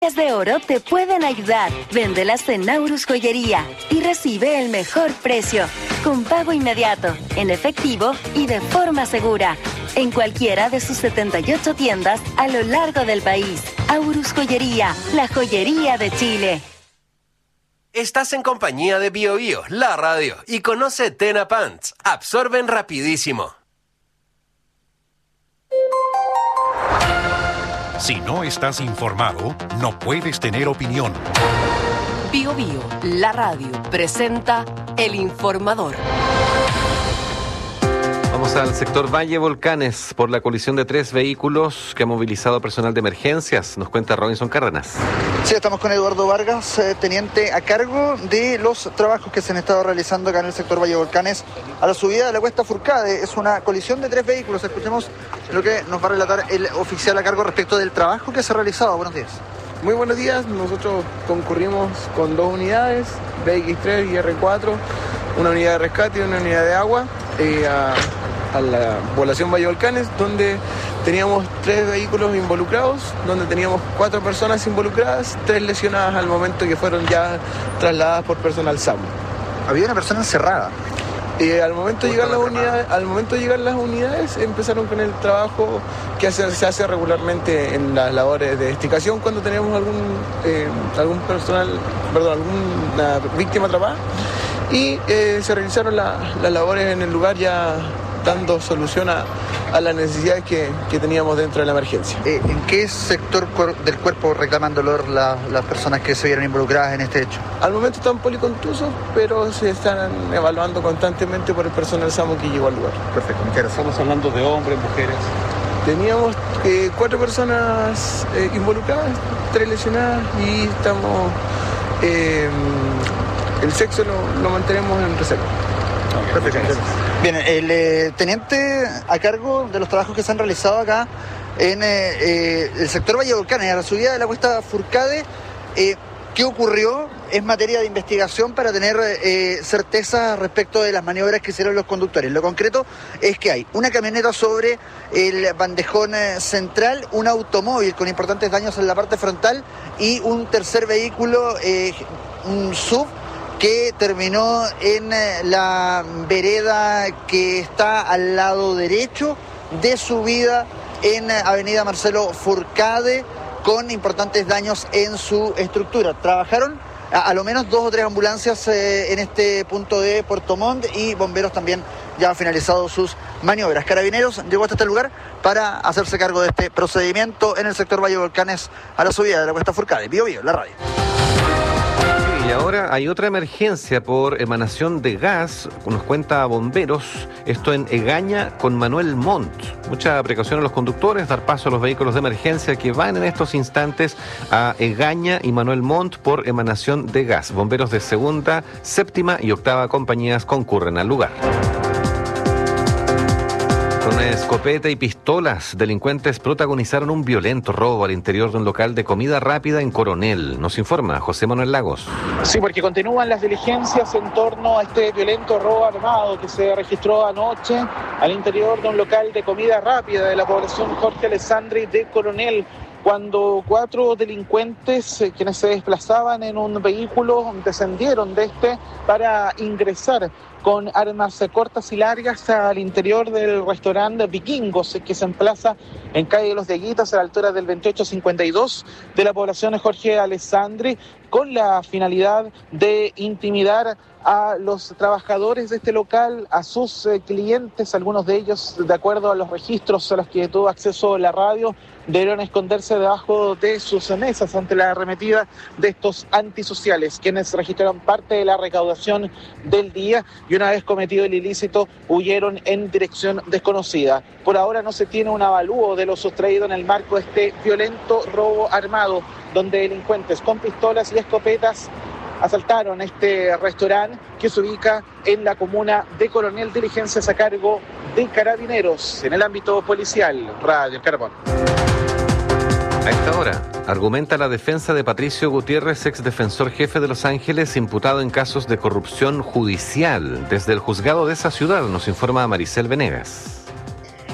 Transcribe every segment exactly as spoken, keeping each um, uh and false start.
de oro te pueden ayudar. Véndelas en Naurus Joyería y recibe el mejor precio, con pago inmediato, en efectivo y de forma segura, en cualquiera de sus setenta y ocho tiendas a lo largo del país. Aurus Joyería, la joyería de Chile. Estás en compañía de Bio Bio, la radio, y conoce Tena Pants. Absorben rapidísimo. Si no estás informado, no puedes tener opinión. Bio Bio, la radio, presenta El Informador. Vamos al sector Valle Volcanes por la colisión de tres vehículos que ha movilizado personal de emergencias. Nos cuenta Robinson Cárdenas. Sí, estamos con Eduardo Vargas, eh, teniente a cargo de los trabajos que se han estado realizando acá en el sector Valle Volcanes a la subida de la Cuesta Furcade. Es una colisión de tres vehículos. Escuchemos lo que nos va a relatar el oficial a cargo respecto del trabajo que se ha realizado. Buenos días. Muy buenos días. Nosotros concurrimos con dos unidades, B X tres y R cuatro, una unidad de rescate y una unidad de agua, eh, a, a la población Valle Volcanes, donde teníamos tres vehículos involucrados, donde teníamos cuatro personas involucradas, tres lesionadas al momento que fueron ya trasladadas por personal SAMU. Había una persona encerrada. Eh, al, momento de llegar las unidades, al momento de llegar las unidades empezaron con el trabajo que hace, se hace regularmente en las labores de investigación cuando tenemos algún, eh, algún personal, perdón, alguna víctima atrapada, y eh, se realizaron la, las labores en el lugar ya dando solución a, a las necesidades que, que teníamos dentro de la emergencia. Eh, ¿En qué sector cuer- del cuerpo reclaman dolor la, las personas que se vieron involucradas en este hecho? Al momento están policontusos, pero se están evaluando constantemente por el personal SAMU que llegó al lugar. Perfecto, muchas gracias. Estamos hablando de hombres, mujeres. Teníamos eh, cuatro personas eh, involucradas, tres lesionadas, y estamos eh, el sexo lo, lo mantenemos en reserva. Okay, perfecto. Bien, el eh, teniente a cargo de los trabajos que se han realizado acá en eh, eh, el sector Valle Volcanes, a la subida de la Cuesta Furcade, eh, ¿qué ocurrió? Es materia de investigación para tener eh, certeza respecto de las maniobras que hicieron los conductores. Lo concreto es que hay una camioneta sobre el bandejón eh, central, un automóvil con importantes daños en la parte frontal y un tercer vehículo, eh, un sub, que terminó en la vereda que está al lado derecho de subida en Avenida Marcelo Furcade, con importantes daños en su estructura. Trabajaron a, a lo menos dos o tres ambulancias eh, en este punto de Puerto Montt, y bomberos también ya han finalizado sus maniobras. Carabineros llegó hasta este lugar para hacerse cargo de este procedimiento en el sector Valle Volcanes a la subida de la Cuesta Furcade. Bio Bio, la radio. Y ahora hay otra emergencia por emanación de gas, nos cuenta bomberos, esto en Egaña con Manuel Montt. Mucha precaución a los conductores, dar paso a los vehículos de emergencia que van en estos instantes a Egaña y Manuel Montt por emanación de gas. Bomberos de segunda, séptima y octava compañías concurren al lugar. Con escopeta y pistolas, delincuentes protagonizaron un violento robo al interior de un local de comida rápida en Coronel. Nos informa José Manuel Lagos. Sí, porque continúan las diligencias en torno a este violento robo armado que se registró anoche al interior de un local de comida rápida de la población Jorge Alessandri de Coronel, cuando cuatro delincuentes eh, quienes se desplazaban en un vehículo descendieron de este para ingresar con armas cortas y largas al interior del restaurante Vikingos, que se emplaza en calle de los Dieguitas a la altura del veintiocho cincuenta y dos de la población Jorge Alessandri, con la finalidad de intimidar a los trabajadores de este local, a sus eh, clientes. Algunos de ellos, de acuerdo a los registros a los que tuvo acceso la radio, debieron esconderse debajo de sus mesas ante la arremetida de estos antisociales, quienes registraron parte de la recaudación del día y una vez cometido el ilícito huyeron en dirección desconocida. Por ahora no se tiene un avalúo de lo sustraído en el marco de este violento robo armado, donde delincuentes con pistolas y escopetas asaltaron este restaurante que se ubica en la comuna de Coronel. Diligencias a cargo de Carabineros en el ámbito policial. Radio Carbón. A esta hora, argumenta la defensa de Patricio Gutiérrez, ex defensor jefe de Los Ángeles, imputado en casos de corrupción judicial. Desde el juzgado de esa ciudad nos informa Maricel Venegas.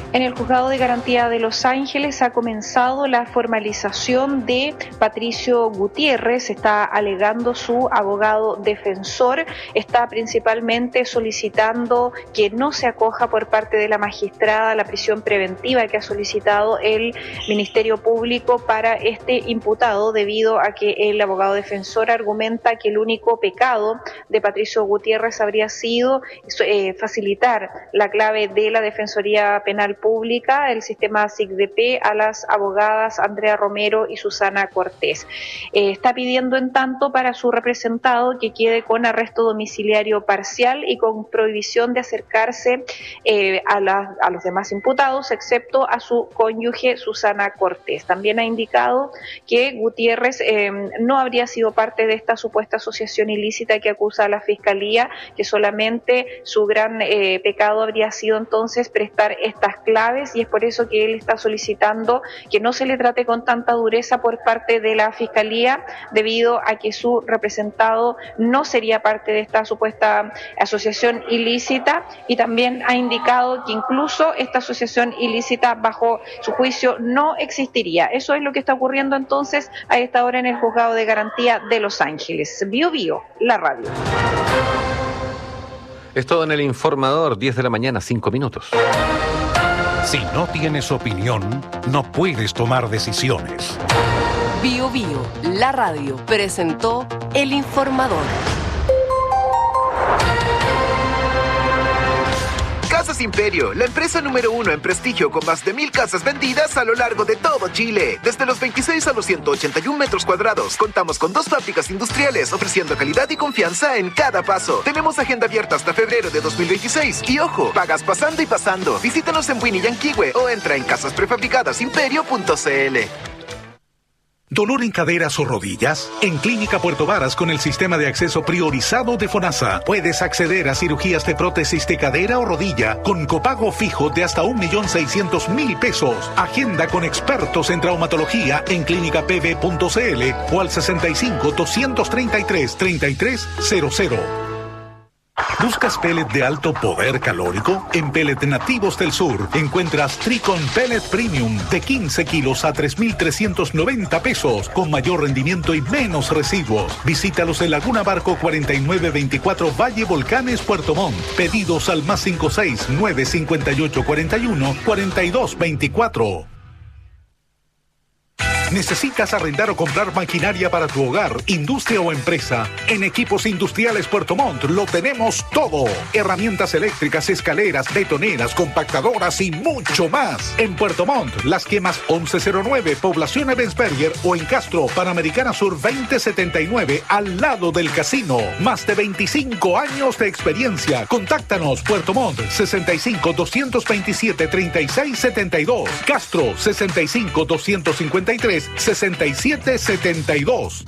En el Juzgado de Garantía de Los Ángeles ha comenzado la formalización de Patricio Gutiérrez. Está alegando su abogado defensor. Está principalmente solicitando que no se acoja por parte de la magistrada la prisión preventiva que ha solicitado el Ministerio Público para este imputado, debido a que el abogado defensor argumenta que el único pecado de Patricio Gutiérrez habría sido eh, facilitar la clave de la Defensoría Penal Pública, el sistema S I C D P, a las abogadas Andrea Romero y Susana Cortés. Eh, está pidiendo en tanto para su representado que quede con arresto domiciliario parcial y con prohibición de acercarse eh, a, la, a los demás imputados, excepto a su cónyuge Susana Cortés. También ha indicado que Gutiérrez eh, no habría sido parte de esta supuesta asociación ilícita que acusa a la Fiscalía, que solamente su gran eh, pecado habría sido entonces prestar estas claves, y es por eso que él está solicitando que no se le trate con tanta dureza por parte de la Fiscalía, debido a que su representado no sería parte de esta supuesta asociación ilícita, y también ha indicado que incluso esta asociación ilícita bajo su juicio no existiría. Eso es lo que está ocurriendo entonces a esta hora en el Juzgado de Garantía de Los Ángeles. Bio Bio, la radio. Es todo en el Informador, diez de la mañana, cinco minutos. Si no tienes opinión, no puedes tomar decisiones. Bio Bio, la radio, presentó El Informador. Casas Imperio, la empresa número uno en prestigio con más de mil casas vendidas a lo largo de todo Chile. Desde los veintiséis a los ciento ochenta y un metros cuadrados. Contamos con dos fábricas industriales ofreciendo calidad y confianza en cada paso. Tenemos agenda abierta hasta febrero de dos mil veintiséis. Y ojo, pagas pasando y pasando. Visítanos en Winnie Yanquihue o entra en casas prefabricadas imperio punto c l. ¿Dolor en caderas o rodillas? En Clínica Puerto Varas, con el sistema de acceso priorizado de FONASA, puedes acceder a cirugías de prótesis de cadera o rodilla con copago fijo de hasta un millón seiscientos mil pesos. Agenda con expertos en traumatología en clínica p v punto c l o al sesenta y cinco, doscientos treinta y tres, treinta y tres cero cero. ¿Buscas pellet de alto poder calórico? En Pellet Nativos del Sur encuentras Tricon Pellet Premium de quince kilos a tres mil trescientos noventa pesos, con mayor rendimiento y menos residuos. Visítalos en Laguna Barco cuarenta y nueve veinticuatro Valle Volcanes, Puerto Montt. Pedidos al más cinco seis nueve cinco ocho cuatro uno cuatro dos veinticuatro. ¿Necesitas arrendar o comprar maquinaria para tu hogar, industria o empresa? En Equipos Industriales Puerto Montt lo tenemos todo. Herramientas eléctricas, escaleras, betoneras, compactadoras y mucho más. En Puerto Montt, Las Quemas once cero nueve, Población Ebensberger, o en Castro, Panamericana Sur veinte setenta y nueve, al lado del casino. Más de veinticinco años de experiencia. Contáctanos. Puerto Montt, sesenta y cinco, doscientos veintisiete, treinta y seis setenta y dos. Castro, sesenta y cinco, doscientos cincuenta y tres, sesenta y siete setenta y dos.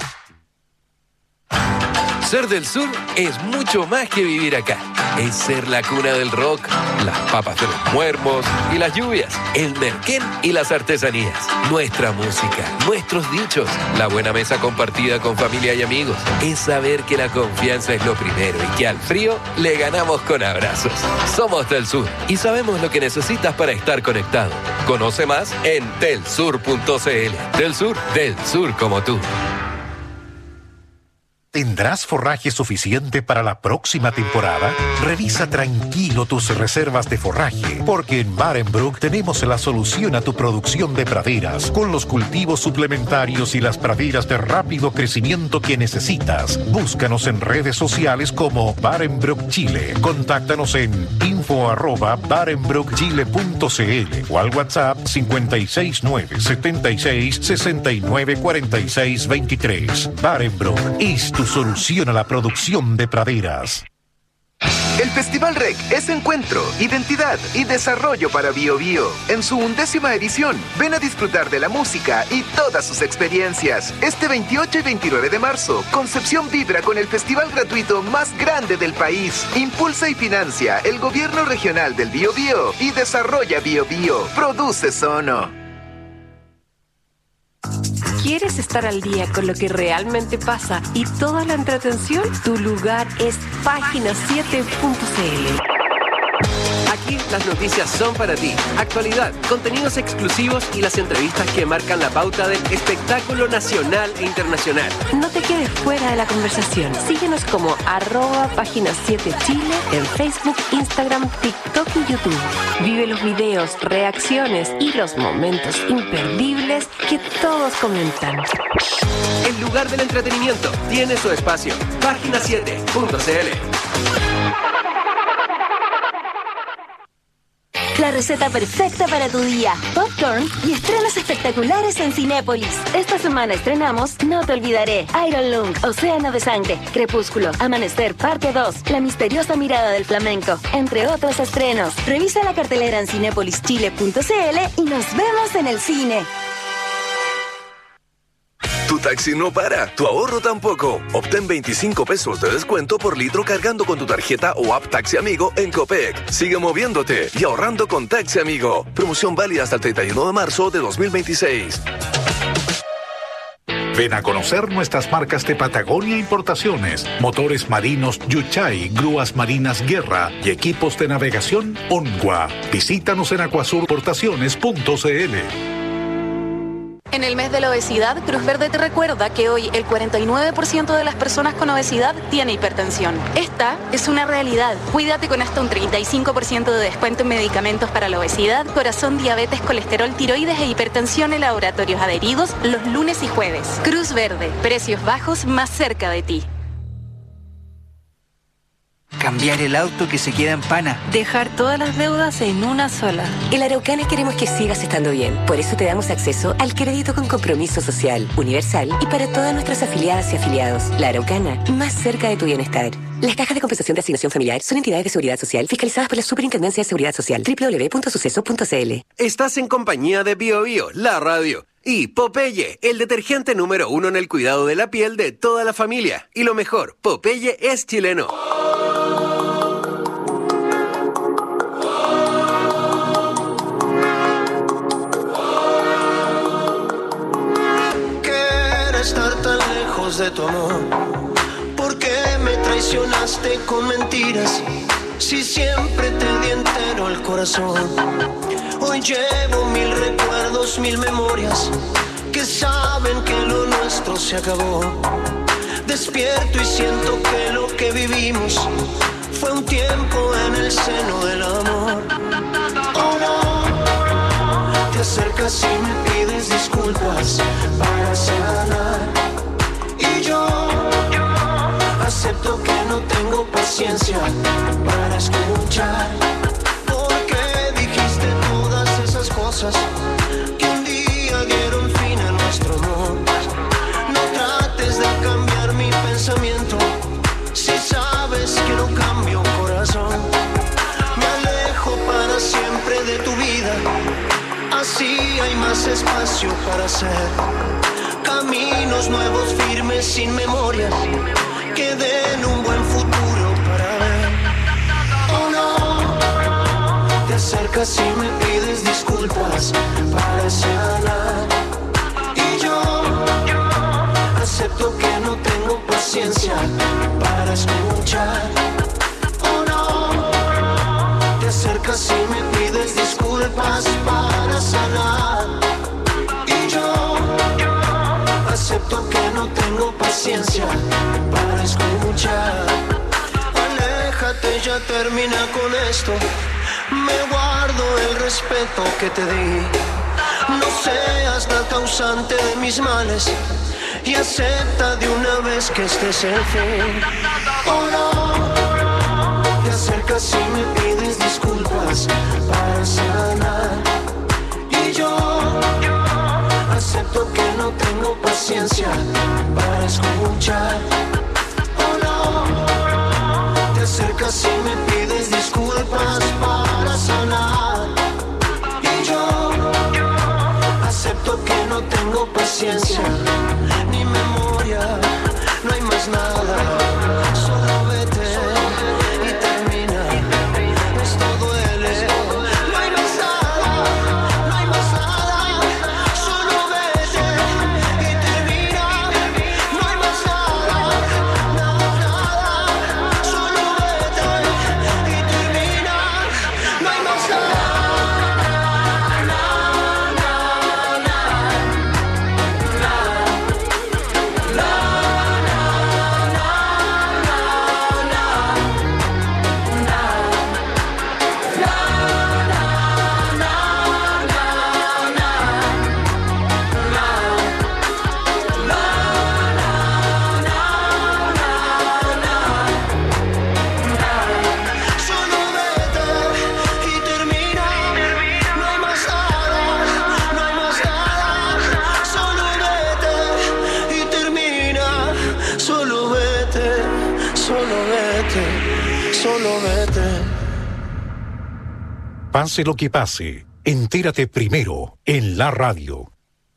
Ser del sur es mucho más que vivir acá. Es ser la cuna del rock, las papas de los muermos y las lluvias, el merquén y las artesanías, nuestra música, nuestros dichos, la buena mesa compartida con familia y amigos. Es saber que la confianza es lo primero y que al frío le ganamos con abrazos. Somos del sur y sabemos lo que necesitas para estar conectado. Conoce más en telsur punto c l. Del sur, del sur como tú. ¿Tendrás forraje suficiente para la próxima temporada? Revisa tranquilo tus reservas de forraje, porque en Barenbrook tenemos la solución a tu producción de praderas, con los cultivos suplementarios y las praderas de rápido crecimiento que necesitas. Búscanos en redes sociales como Barenbrook Chile. Contáctanos en info arroba barenbrook chile punto c l o al WhatsApp cincuenta y seis nueve setenta y seis sesenta y nueve cuarenta y seis veintitrés. Barenbrook es tu solución a la producción de praderas. El Festival R E C es encuentro, identidad y desarrollo para Bio Bio. En su undécima edición, ven a disfrutar de la música y todas sus experiencias. Este veintiocho y veintinueve de marzo, Concepción vibra con el festival gratuito más grande del país. Impulsa y financia el Gobierno Regional del Bio Bio y desarrolla Bio Bio. Produce Sono. ¿Quieres estar al día con lo que realmente pasa y toda la entretención? Tu lugar es página siete punto c l. Aquí Aquí las noticias son para ti. Actualidad, contenidos exclusivos y las entrevistas que marcan la pauta del espectáculo nacional e internacional. No te quedes fuera de la conversación. Síguenos como arroba página siete Chile en Facebook, Instagram, TikTok y YouTube. Vive los videos, reacciones y los momentos imperdibles que todos comentan. El lugar del entretenimiento tiene su espacio. página siete punto c l. La receta perfecta para tu día. Popcorn y estrenos espectaculares en Cinépolis. Esta semana estrenamos No te olvidaré, Iron Lung, Océano de Sangre, Crepúsculo, Amanecer, parte dos, La misteriosa mirada del flamenco, entre otros estrenos. Revisa la cartelera en cinépolis chile punto c l y nos vemos en el cine. Tu taxi no para, tu ahorro tampoco. Obtén veinticinco pesos de descuento por litro cargando con tu tarjeta o app Taxi Amigo en Copec. Sigue moviéndote y ahorrando con Taxi Amigo. Promoción válida hasta el treinta y uno de marzo de dos mil veintiséis. Ven a conocer nuestras marcas de Patagonia Importaciones, motores marinos Yuchay, grúas marinas Guerra y equipos de navegación Onwa. Visítanos en acuasur portaciones punto c l. En el mes de la obesidad, Cruz Verde te recuerda que hoy el cuarenta y nueve por ciento de las personas con obesidad tiene hipertensión. Esta es una realidad. Cuídate con hasta un treinta y cinco por ciento de descuento en medicamentos para la obesidad, corazón, diabetes, colesterol, tiroides e hipertensión en laboratorios adheridos los lunes y jueves. Cruz Verde, precios bajos más cerca de ti. Cambiar el auto que se queda en pana. Dejar todas las deudas en una sola. En La Araucana queremos que sigas estando bien. Por eso te damos acceso al crédito con compromiso social, universal y para todas nuestras afiliadas y afiliados. La Araucana, más cerca de tu bienestar. Las cajas de compensación de asignación familiar son entidades de seguridad social fiscalizadas por la Superintendencia de Seguridad Social. doble u doble u doble u punto suceso punto c l. Estás en compañía de Bio Bio, la radio. Y Popeye, el detergente número uno en el cuidado de la piel de toda la familia. Y lo mejor, Popeye es chileno. Estar tan lejos de tu amor. ¿Por qué me traicionaste con mentiras? Si siempre te di entero el corazón. Hoy llevo mil recuerdos, mil memorias que saben que lo nuestro se acabó. Despierto y siento que lo que vivimos fue un tiempo en el seno del amor. Oh no, te acercas y me pides disculpas para sanar. Y yo, yo acepto que no tengo paciencia para escuchar. Porque dijiste todas esas cosas que un día dieron fin a nuestro amor. No trates de cambiar mi pensamiento si sabes que no cambio corazón. Me alejo para siempre de tu vida. Así hay más espacio para hacer caminos nuevos, firmes, sin memorias, que den un buen futuro para ver. Oh no, te acercas y me pides disculpas para sanar. Y yo, yo acepto que no tengo paciencia para escuchar. Oh no, te acercas y me pides disculpas para sanar. Y yo, yo acepto que no tengo paciencia para escuchar. Aléjate, ya termina con esto. Me guardo el respeto que te di. No seas la causante de mis males y acepta de una vez que este es el fin. Oh no, te acercas y me pides disculpas para sanar. Y yo, yo acepto que no tengo paciencia para escuchar. Oh no, te acercas y me pides disculpas para sanar. Y yo, yo acepto que no tengo paciencia ni memoria, no hay más nada, solo vete y termina. Esto duele, no hay más nada, no hay más nada, solo vete y termina. No hay más nada, nada, nada, solo vete y termina. No hay más solo vete. Pase lo que pase, entérate primero en la radio.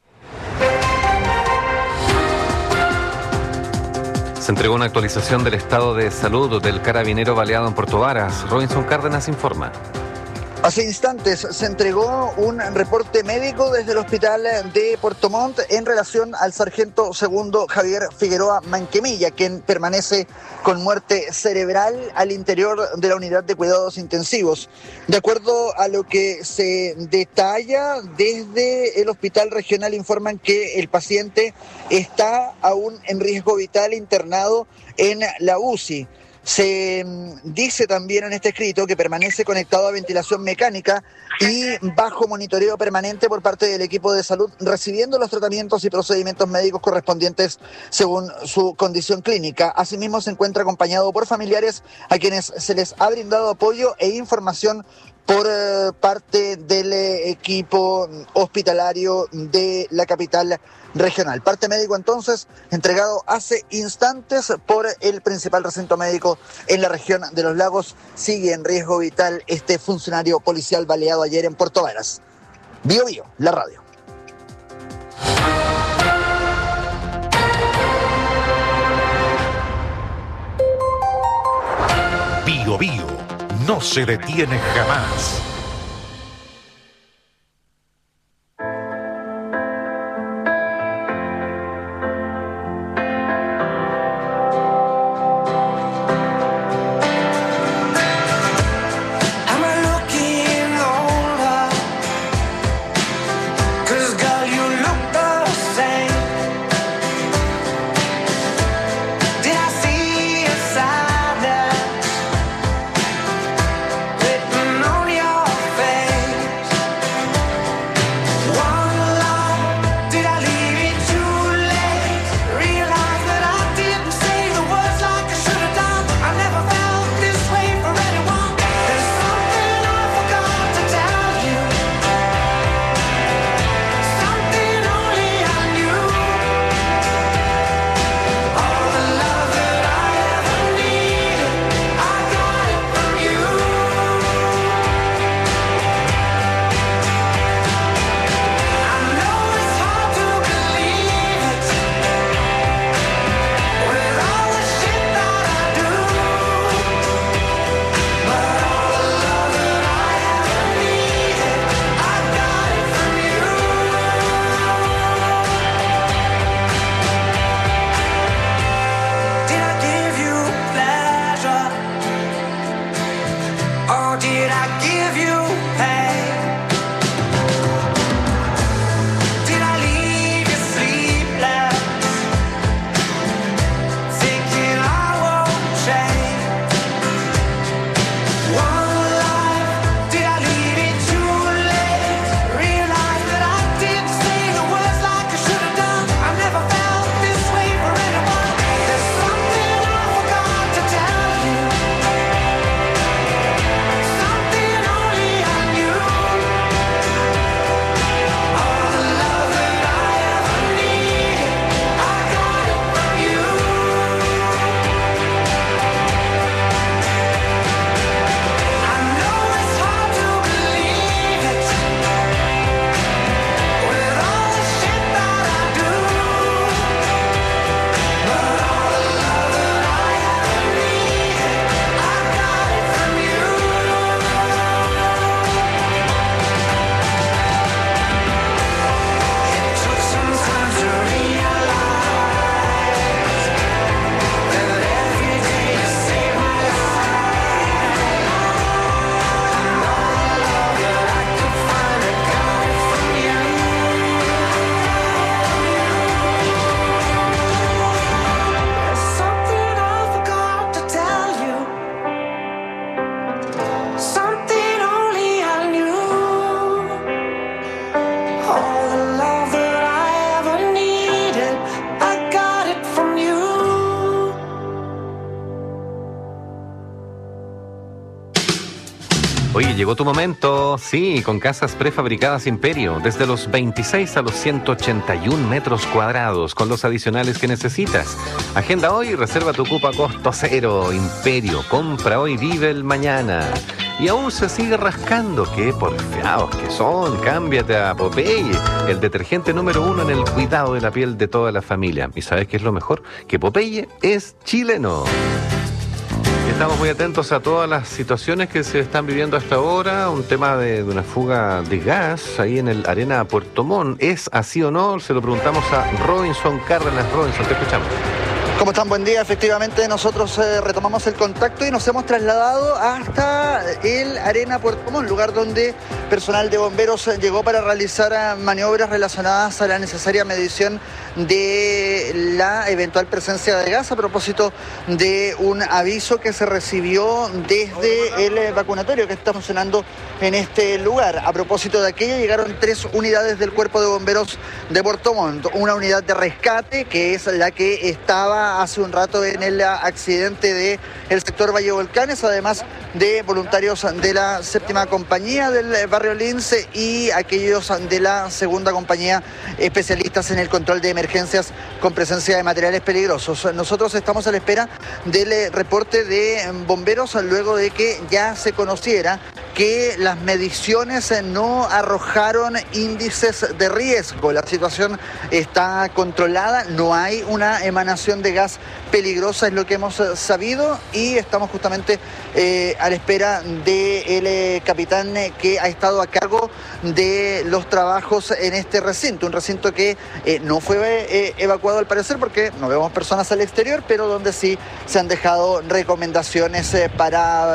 Se entregó una actualización del estado de salud del carabinero baleado en Puerto Varas. Robinson Cárdenas informa. Hace instantes se entregó un reporte médico desde el hospital de Puerto Montt en relación al sargento segundo Javier Figueroa Manquemilla, quien permanece con muerte cerebral al interior de la unidad de cuidados intensivos. De acuerdo a lo que se detalla desde el hospital regional, informan que el paciente está aún en riesgo vital internado en la U C I. Se dice también en este escrito que permanece conectado a ventilación mecánica y bajo monitoreo permanente por parte del equipo de salud, recibiendo los tratamientos y procedimientos médicos correspondientes según su condición clínica. Asimismo, se encuentra acompañado por familiares a quienes se les ha brindado apoyo e información por eh, parte del eh, equipo hospitalario de la capital regional. Parte médico entonces entregado hace instantes por el principal recinto médico en la región de Los Lagos. Sigue en riesgo vital este funcionario policial baleado ayer en Puerto Varas. Bio Bio, la radio. Bio Bio no se detiene jamás. Written on your Oye, llegó tu momento, sí, con casas prefabricadas Imperio, desde los veintiséis a los ciento ochenta y un metros cuadrados, con los adicionales que necesitas. Agenda hoy y reserva tu cupo a costo cero. Imperio, compra hoy, vive el mañana. Y aún se sigue rascando, qué porfiados que son, cámbiate a Popeye, el detergente número uno en el cuidado de la piel de toda la familia. ¿Y sabes qué es lo mejor? Que Popeye es chileno. Estamos muy atentos a todas las situaciones que se están viviendo hasta ahora. Un tema de, de una fuga de gas ahí en el Arena Puerto Montt. ¿Es así o no? Se lo preguntamos a Robinson Cárdenas. Robinson, te escuchamos. ¿Cómo están? Buen día. Efectivamente, nosotros eh, retomamos el contacto y nos hemos trasladado hasta el Arena Puerto Montt, lugar donde personal de bomberos llegó para realizar maniobras relacionadas a la necesaria medición de la eventual presencia de gas a propósito de un aviso que se recibió desde el vacunatorio que está funcionando en este lugar. A propósito de aquello, llegaron tres unidades del Cuerpo de Bomberos de Puerto Montt. Una unidad de rescate, que es la que estaba hace un rato en el accidente del sector Valle Volcanes, además de voluntarios de la séptima compañía del barrio Lince y aquellos de la segunda compañía, especialistas en el control de emergencias con presencia de materiales peligrosos. Nosotros estamos a la espera del reporte de bomberos luego de que ya se conociera que las mediciones no arrojaron índices de riesgo. La situación está controlada, no hay una emanación de gas peligrosa, es lo que hemos sabido, y estamos justamente eh, a la espera del eh, capitán eh, que ha estado a cargo de los trabajos en este recinto, un recinto que eh, no fue eh, evacuado al parecer porque no vemos personas al exterior, pero donde sí se han dejado recomendaciones eh, para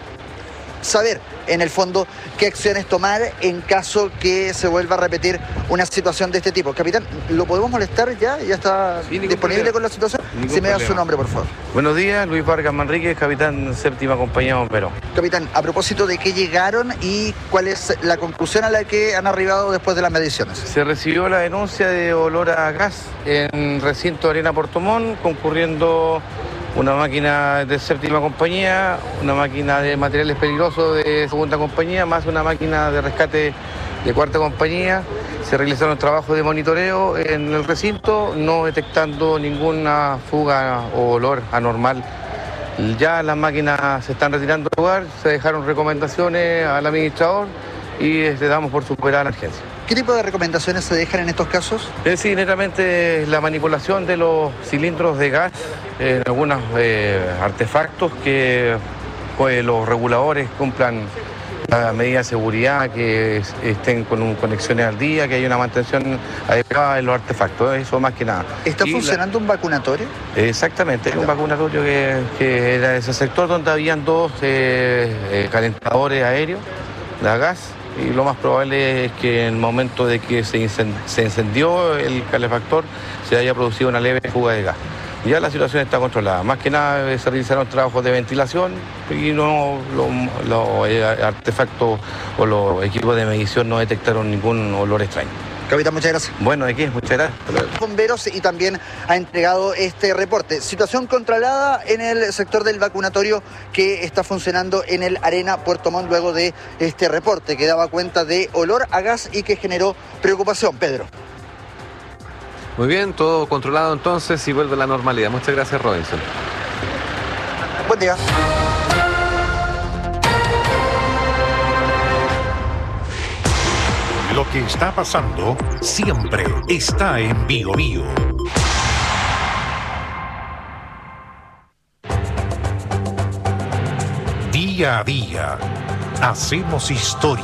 saber en el fondo qué acciones tomar en caso que se vuelva a repetir una situación de este tipo. Capitán, ¿lo podemos molestar ya? ¿Ya está sí, disponible problema. Con la situación? Ningún si me da su nombre, por favor. Buenos días, Luis Vargas Manríquez, capitán séptima compañía de bomberos. Capitán, a propósito de qué llegaron y cuál es la conclusión a la que han arribado después de las mediciones. Se recibió la denuncia de olor a gas en recinto Arena Puerto Montt, concurriendo una máquina de séptima compañía, una máquina de materiales peligrosos de segunda compañía, más una máquina de rescate de cuarta compañía. Se realizaron trabajos de monitoreo en el recinto, no detectando ninguna fuga o olor anormal. Ya las máquinas se están retirando del lugar, se dejaron recomendaciones al administrador y le damos por superar la emergencia. ¿Qué tipo de recomendaciones se dejan en estos casos? Es decir, netamente la manipulación de los cilindros de gas en algunos eh, artefactos, que pues, los reguladores cumplan la medida de seguridad, que es, estén con un, conexiones al día, que haya una mantención adecuada en los artefactos, eso más que nada. ¿Está y funcionando la... un vacunatorio? Exactamente, un vacunatorio que, que era ese sector donde habían dos eh, eh, calentadores aéreos de gas. Y lo más probable es que en el momento de que se, incend se encendió el calefactor se haya producido una leve fuga de gas. Ya la situación está controlada. Más que nada se realizaron trabajos de ventilación y no los lo, eh, artefactos o los equipos de medición no detectaron ningún olor extraño. Capitán, muchas gracias. Bueno, ¿de qué? Muchas gracias. Bomberos y también ha entregado este reporte. Situación controlada en el sector del vacunatorio que está funcionando en el Arena Puerto Montt luego de este reporte que daba cuenta de olor a gas y que generó preocupación. Pedro. Muy bien, todo controlado entonces y vuelve a la normalidad. Muchas gracias, Robinson. Buen día. Lo que está pasando siempre está en Bio Bio. Día a día, hacemos historia.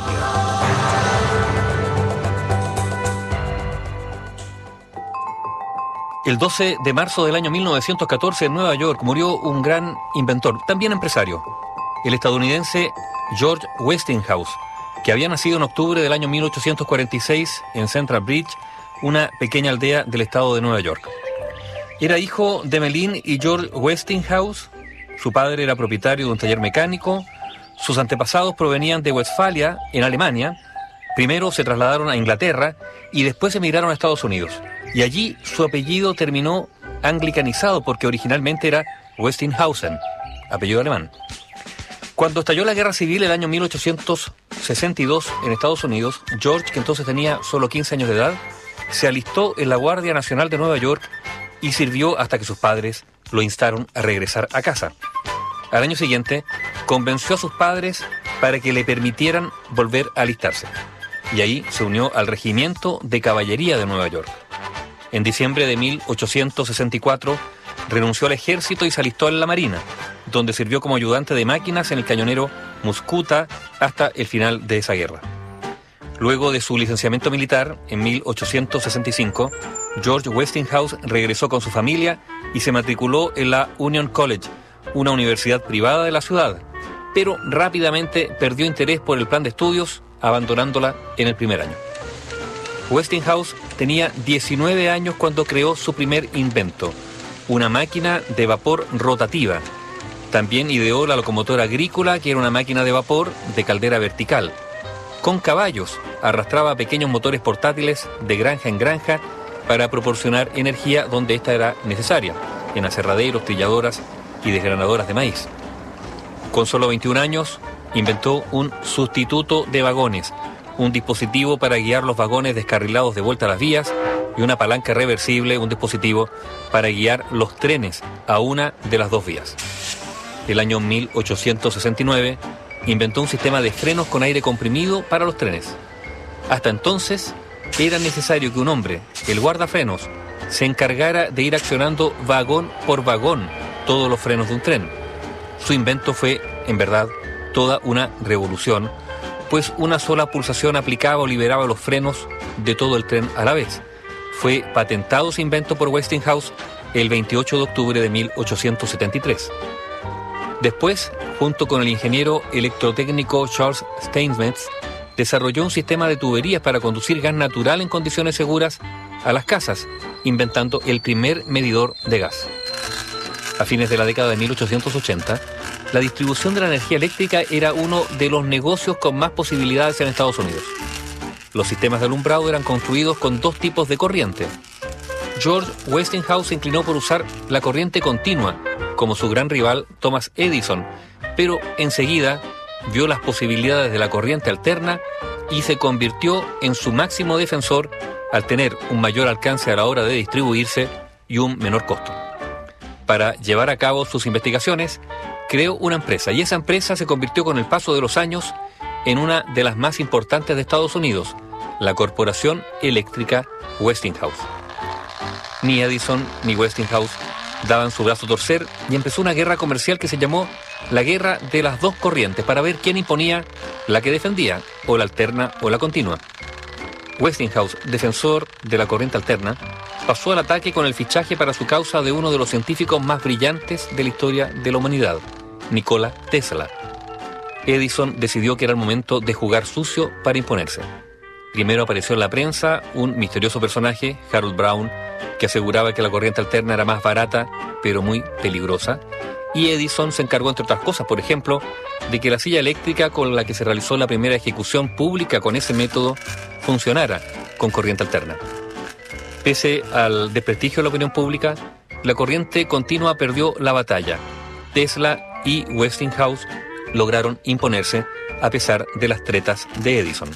El doce de marzo del año mil novecientos catorce en Nueva York murió un gran inventor, también empresario, el estadounidense George Westinghouse, que había nacido en octubre del año mil ochocientos cuarenta y seis en Central Bridge, una pequeña aldea del estado de Nueva York. Era hijo de Emmeline y George Westinghouse. Su padre era propietario de un taller mecánico. Sus antepasados provenían de Westfalia, en Alemania. Primero se trasladaron a Inglaterra y después emigraron a Estados Unidos. Y allí su apellido terminó anglicanizado porque originalmente era Westinghausen, apellido alemán. Cuando estalló la Guerra Civil el año mil ochocientos sesenta y dos en Estados Unidos, George, que entonces tenía solo quince años de edad, se alistó en la Guardia Nacional de Nueva York y sirvió hasta que sus padres lo instaron a regresar a casa. Al año siguiente, convenció a sus padres para que le permitieran volver a alistarse. Y ahí se unió al Regimiento de Caballería de Nueva York. En diciembre de mil ochocientos sesenta y cuatro, renunció al ejército y se alistó en la Marina, donde sirvió como ayudante de máquinas en el cañonero Muscuta hasta el final de esa guerra. Luego de su licenciamiento militar, en mil ochocientos sesenta y cinco, George Westinghouse regresó con su familia y se matriculó en la Union College, una universidad privada de la ciudad, pero rápidamente perdió interés por el plan de estudios, abandonándola en el primer año. Westinghouse tenía diecinueve años cuando creó su primer invento, una máquina de vapor rotativa. También ideó la locomotora agrícola, que era una máquina de vapor de caldera vertical. Con caballos, arrastraba pequeños motores portátiles de granja en granja para proporcionar energía donde ésta era necesaria, en aserraderos, trilladoras y desgranadoras de maíz. Con solo veintiún años, inventó un sustituto de vagones, un dispositivo para guiar los vagones descarrilados de vuelta a las vías y una palanca reversible, un dispositivo para guiar los trenes a una de las dos vías. El año mil ochocientos sesenta y nueve inventó un sistema de frenos con aire comprimido para los trenes. Hasta entonces, era necesario que un hombre, el guardafrenos, se encargara de ir accionando vagón por vagón todos los frenos de un tren. Su invento fue, en verdad, toda una revolución, pues una sola pulsación aplicaba o liberaba los frenos de todo el tren a la vez. Fue patentado ese invento por Westinghouse el veintiocho de octubre de mil ochocientos setenta y tres. Después, junto con el ingeniero electrotécnico Charles Steinmetz, desarrolló un sistema de tuberías para conducir gas natural en condiciones seguras a las casas, inventando el primer medidor de gas. A fines de la década de mil ochocientos ochenta, la distribución de la energía eléctrica era uno de los negocios con más posibilidades en Estados Unidos. Los sistemas de alumbrado eran construidos con dos tipos de corriente. George Westinghouse se inclinó por usar la corriente continua, como su gran rival Thomas Edison, pero enseguida vio las posibilidades de la corriente alterna y se convirtió en su máximo defensor al tener un mayor alcance a la hora de distribuirse y un menor costo. Para llevar a cabo sus investigaciones, creó una empresa, y esa empresa se convirtió con el paso de los años en una de las más importantes de Estados Unidos, la Corporación Eléctrica Westinghouse. Ni Edison ni Westinghouse daban su brazo a torcer y empezó una guerra comercial que se llamó la Guerra de las Dos Corrientes, para ver quién imponía la que defendía, o la alterna o la continua. Westinghouse, defensor de la corriente alterna, pasó al ataque con el fichaje para su causa de uno de los científicos más brillantes de la historia de la humanidad, Nikola Tesla. Edison decidió que era el momento de jugar sucio para imponerse. Primero apareció en la prensa un misterioso personaje, Harold Brown, que aseguraba que la corriente alterna era más barata, pero muy peligrosa. Y Edison se encargó, entre otras cosas, por ejemplo, de que la silla eléctrica con la que se realizó la primera ejecución pública con ese método funcionara con corriente alterna. Pese al desprestigio de la opinión pública, la corriente continua perdió la batalla. Tesla y Westinghouse lograron imponerse a pesar de las tretas de Edison.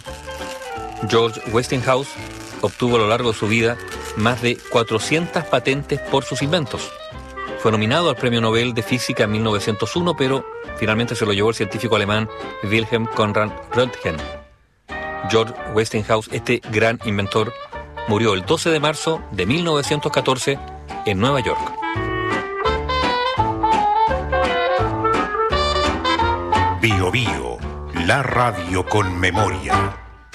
George Westinghouse obtuvo a lo largo de su vida más de cuatrocientas patentes por sus inventos. Fue nominado al Premio Nobel de Física en mil novecientos uno, pero finalmente se lo llevó el científico alemán Wilhelm Conrad Röntgen. George Westinghouse, este gran inventor, murió el doce de marzo de mil novecientos catorce en Nueva York. Bio Bio, la radio con memoria.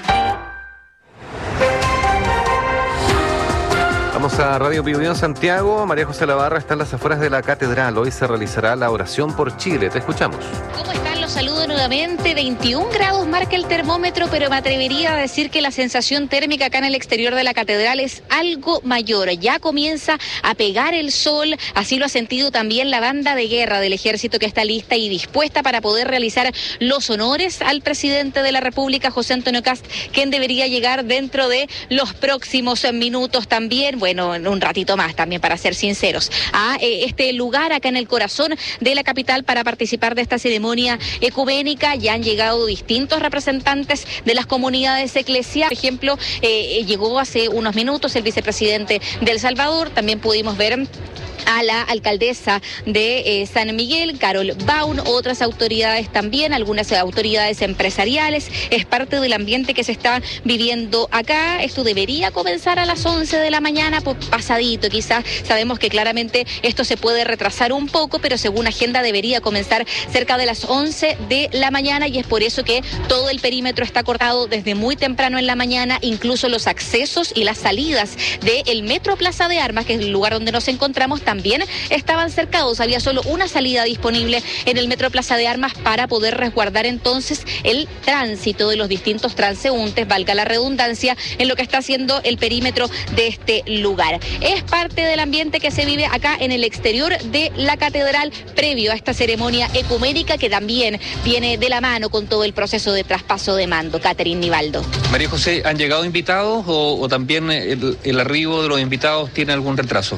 Vamos a Radio Bio Bio en Santiago. María José Lavarra está en las afueras de la catedral. Hoy se realizará la oración por Chile. Te escuchamos. ¿Cómo están? Los saludo nuevamente. veintiún grados marca el termómetro, pero me atrevería a decir que la sensación térmica acá en el exterior de la catedral es algo mayor. Ya comienza a pegar el sol. Así lo ha sentido también la banda de guerra del ejército, que está lista y dispuesta para poder realizar los honores al presidente de la República, José Antonio Kast, quien debería llegar dentro de los próximos minutos también. Bueno, en un ratito más también, para ser sinceros, a eh, este lugar acá en el corazón de la capital para participar de esta ceremonia ecuménica. Ya han llegado distintos representantes de las comunidades eclesiales. Por ejemplo, eh, llegó hace unos minutos el vicepresidente de El Salvador. También pudimos ver a la alcaldesa de eh, San Miguel, Carol Baun, otras autoridades también, algunas autoridades empresariales. Es parte del ambiente que se está viviendo acá. Esto debería comenzar a las once de la mañana, pasadito quizás. Sabemos que claramente esto se puede retrasar un poco, pero según agenda debería comenzar cerca de las once de la mañana, y es por eso que todo el perímetro está cortado desde muy temprano en la mañana. Incluso los accesos y las salidas del Metro Plaza de Armas, que es el lugar donde nos encontramos, también estaban cercados. Había solo una salida disponible en el Metro Plaza de Armas para poder resguardar entonces el tránsito de los distintos transeúntes, valga la redundancia, en lo que está haciendo el perímetro de este lugar. Es parte del ambiente que se vive acá en el exterior de la catedral previo a esta ceremonia ecuménica, que también viene de la mano con todo el proceso de traspaso de mando. Catherine Nivaldo. María José, ¿han llegado invitados o, o también el, el arribo de los invitados tiene algún retraso?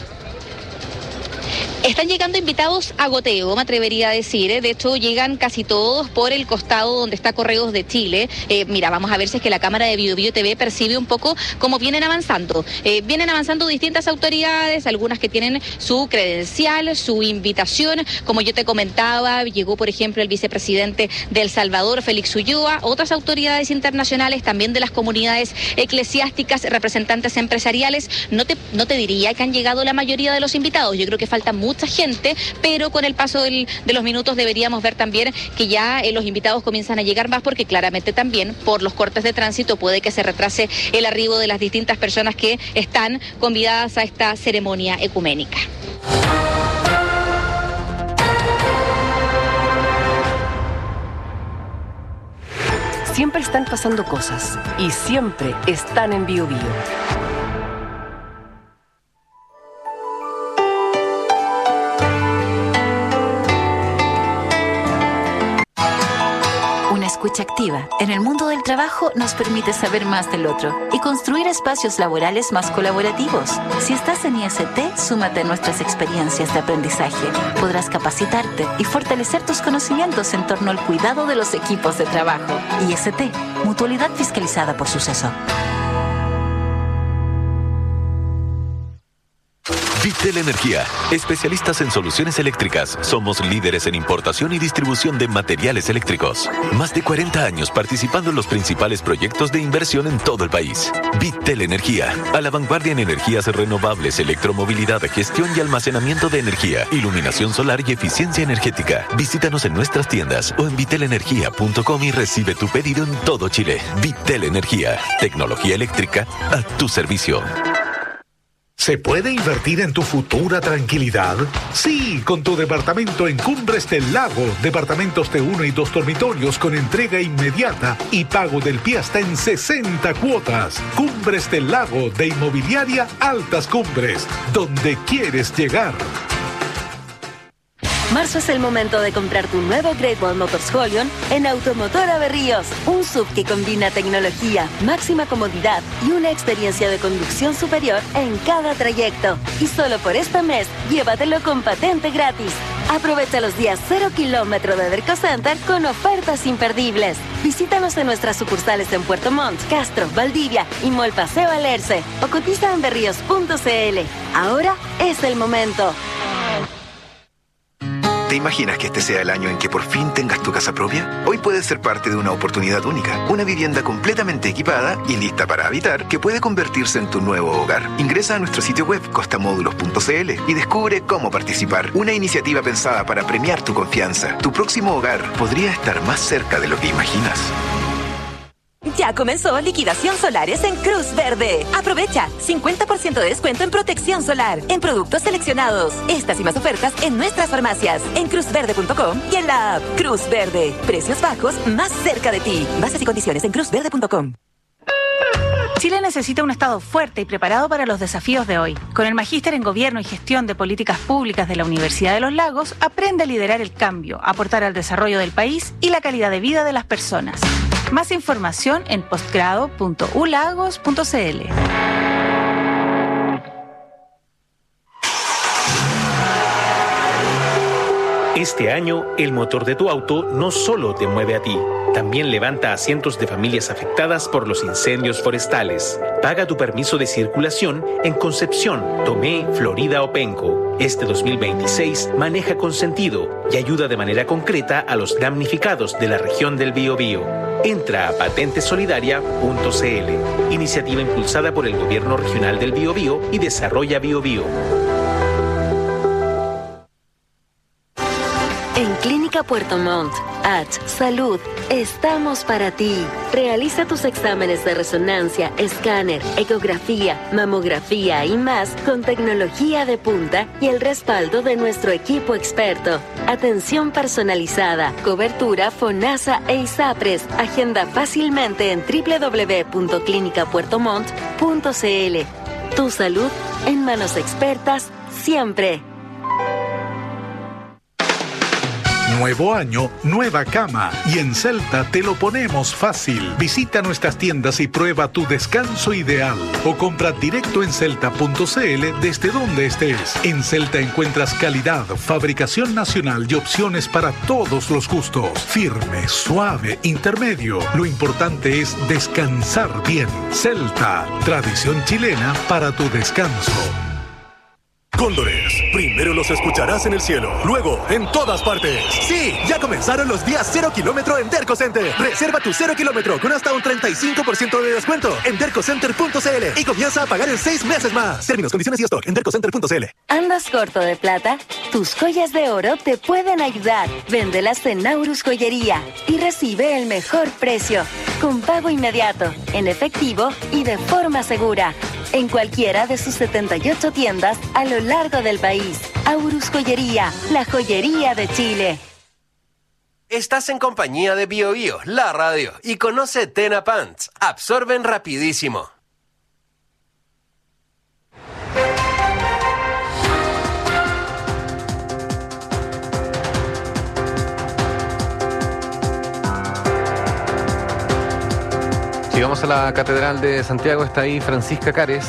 Están llegando invitados a goteo, me atrevería a decir, ¿eh? De hecho, llegan casi todos por el costado donde está Correos de Chile. Eh, mira, vamos a ver si es que la cámara de Bio Bio T V percibe un poco cómo vienen avanzando. Eh, vienen avanzando distintas autoridades, algunas que tienen su credencial, su invitación. Como yo te comentaba, llegó, por ejemplo, el vicepresidente de El Salvador, Félix Ulloa, otras autoridades internacionales, también de las comunidades eclesiásticas, representantes empresariales. No te, no te diría que han llegado la mayoría de los invitados, yo creo que falta mucho mucha gente, pero con el paso del, de los minutos deberíamos ver también que ya eh, los invitados comienzan a llegar más, porque claramente también por los cortes de tránsito puede que se retrase el arribo de las distintas personas que están convidadas a esta ceremonia ecuménica. Siempre están pasando cosas y siempre están en Bio Bio. Escucha activa en el mundo del trabajo nos permite saber más del otro y construir espacios laborales más colaborativos. Si estás en I S T, súmate a nuestras experiencias de aprendizaje. Podrás capacitarte y fortalecer tus conocimientos en torno al cuidado de los equipos de trabajo. I S T, mutualidad fiscalizada por Suceso. Vitel Energía, especialistas en soluciones eléctricas. Somos líderes en importación y distribución de materiales eléctricos. Más de cuarenta años participando en los principales proyectos de inversión en todo el país. Vitel Energía, a la vanguardia en energías renovables, electromovilidad, gestión y almacenamiento de energía, iluminación solar y eficiencia energética. Visítanos en nuestras tiendas o en vitel energía punto com y recibe tu pedido en todo Chile. Vitel Energía, tecnología eléctrica a tu servicio. ¿Se puede invertir en tu futura tranquilidad? Sí, con tu departamento en Cumbres del Lago. Departamentos de uno y dos dormitorios con entrega inmediata y pago del pie hasta en sesenta cuotas. Cumbres del Lago, de Inmobiliaria Altas Cumbres, donde quieres llegar. Marzo es el momento de comprar tu nuevo Great Wall Motors Holion en Automotora Berríos. Un S U V que combina tecnología, máxima comodidad y una experiencia de conducción superior en cada trayecto. Y solo por este mes, llévatelo con patente gratis. Aprovecha los días cero kilómetro de Derco Center con ofertas imperdibles. Visítanos en nuestras sucursales en Puerto Montt, Castro, Valdivia y Mall Paseo Alerce o cotiza en berríos punto c l. Ahora es el momento. ¿Te imaginas que este sea el año en que por fin tengas tu casa propia? Hoy puedes ser parte de una oportunidad única, una vivienda completamente equipada y lista para habitar que puede convertirse en tu nuevo hogar. Ingresa a nuestro sitio web costamódulos punto c l y descubre cómo participar. Una iniciativa pensada para premiar tu confianza. Tu próximo hogar podría estar más cerca de lo que imaginas. Ya comenzó liquidación solares en Cruz Verde. Aprovecha cincuenta por ciento de descuento en protección solar en productos seleccionados. Estas y más ofertas en nuestras farmacias, en cruz verde punto com y en la app Cruz Verde. Precios bajos más cerca de ti. Bases y condiciones en cruz verde punto com. Chile necesita un Estado fuerte y preparado para los desafíos de hoy. Con el Magíster en Gobierno y Gestión de Políticas Públicas de la Universidad de los Lagos, aprende a liderar el cambio, aportar al desarrollo del país y la calidad de vida de las personas. Más información en postgrado punto u lagos punto c l. Este año, el motor de tu auto no solo te mueve a ti, también levanta a cientos de familias afectadas por los incendios forestales. Paga tu permiso de circulación en Concepción, Tomé, Florida o Penco. Este dos mil veintiséis maneja con sentido y ayuda de manera concreta a los damnificados de la región del Biobío. Entra a patentesolidaria punto c l, iniciativa impulsada por el Gobierno Regional del Biobío y Desarrolla Biobío. En Clínica Puerto Montt, H Salud, estamos para ti. Realiza tus exámenes de resonancia, escáner, ecografía, mamografía y más con tecnología de punta y el respaldo de nuestro equipo experto. Atención personalizada, cobertura FONASA e ISAPRES. Agenda fácilmente en doble u doble u doble u punto clínica puerto montt punto c l. Tu salud en manos expertas siempre. Nuevo año, nueva cama. Y en Celta te lo ponemos fácil. Visita nuestras tiendas y prueba tu descanso ideal. O compra directo en celta punto c l desde donde estés. En Celta encuentras calidad, fabricación nacional y opciones para todos los gustos. Firme, suave, intermedio. Lo importante es descansar bien. Celta, tradición chilena para tu descanso. Cóndores, primero los escucharás en el cielo, luego en todas partes. Sí, ya comenzaron los días cero kilómetro en Derco Center. Reserva tu cero kilómetro con hasta un treinta y cinco por ciento de descuento en derco center punto c l y comienza a pagar en seis meses más. Términos, condiciones y stock en derco center punto c l. ¿Andas corto de plata? Tus joyas de oro te pueden ayudar. Véndelas en Naurus Joyería y recibe el mejor precio, con pago inmediato, en efectivo y de forma segura. En cualquiera de sus setenta y ocho tiendas a lo largo del país. Aurus Joyería, la joyería de Chile. Estás en compañía de BioBio, la radio, y conoce Tena Pants. Absorben rapidísimo. Si vamos a la Catedral de Santiago, está ahí Francisca Cares.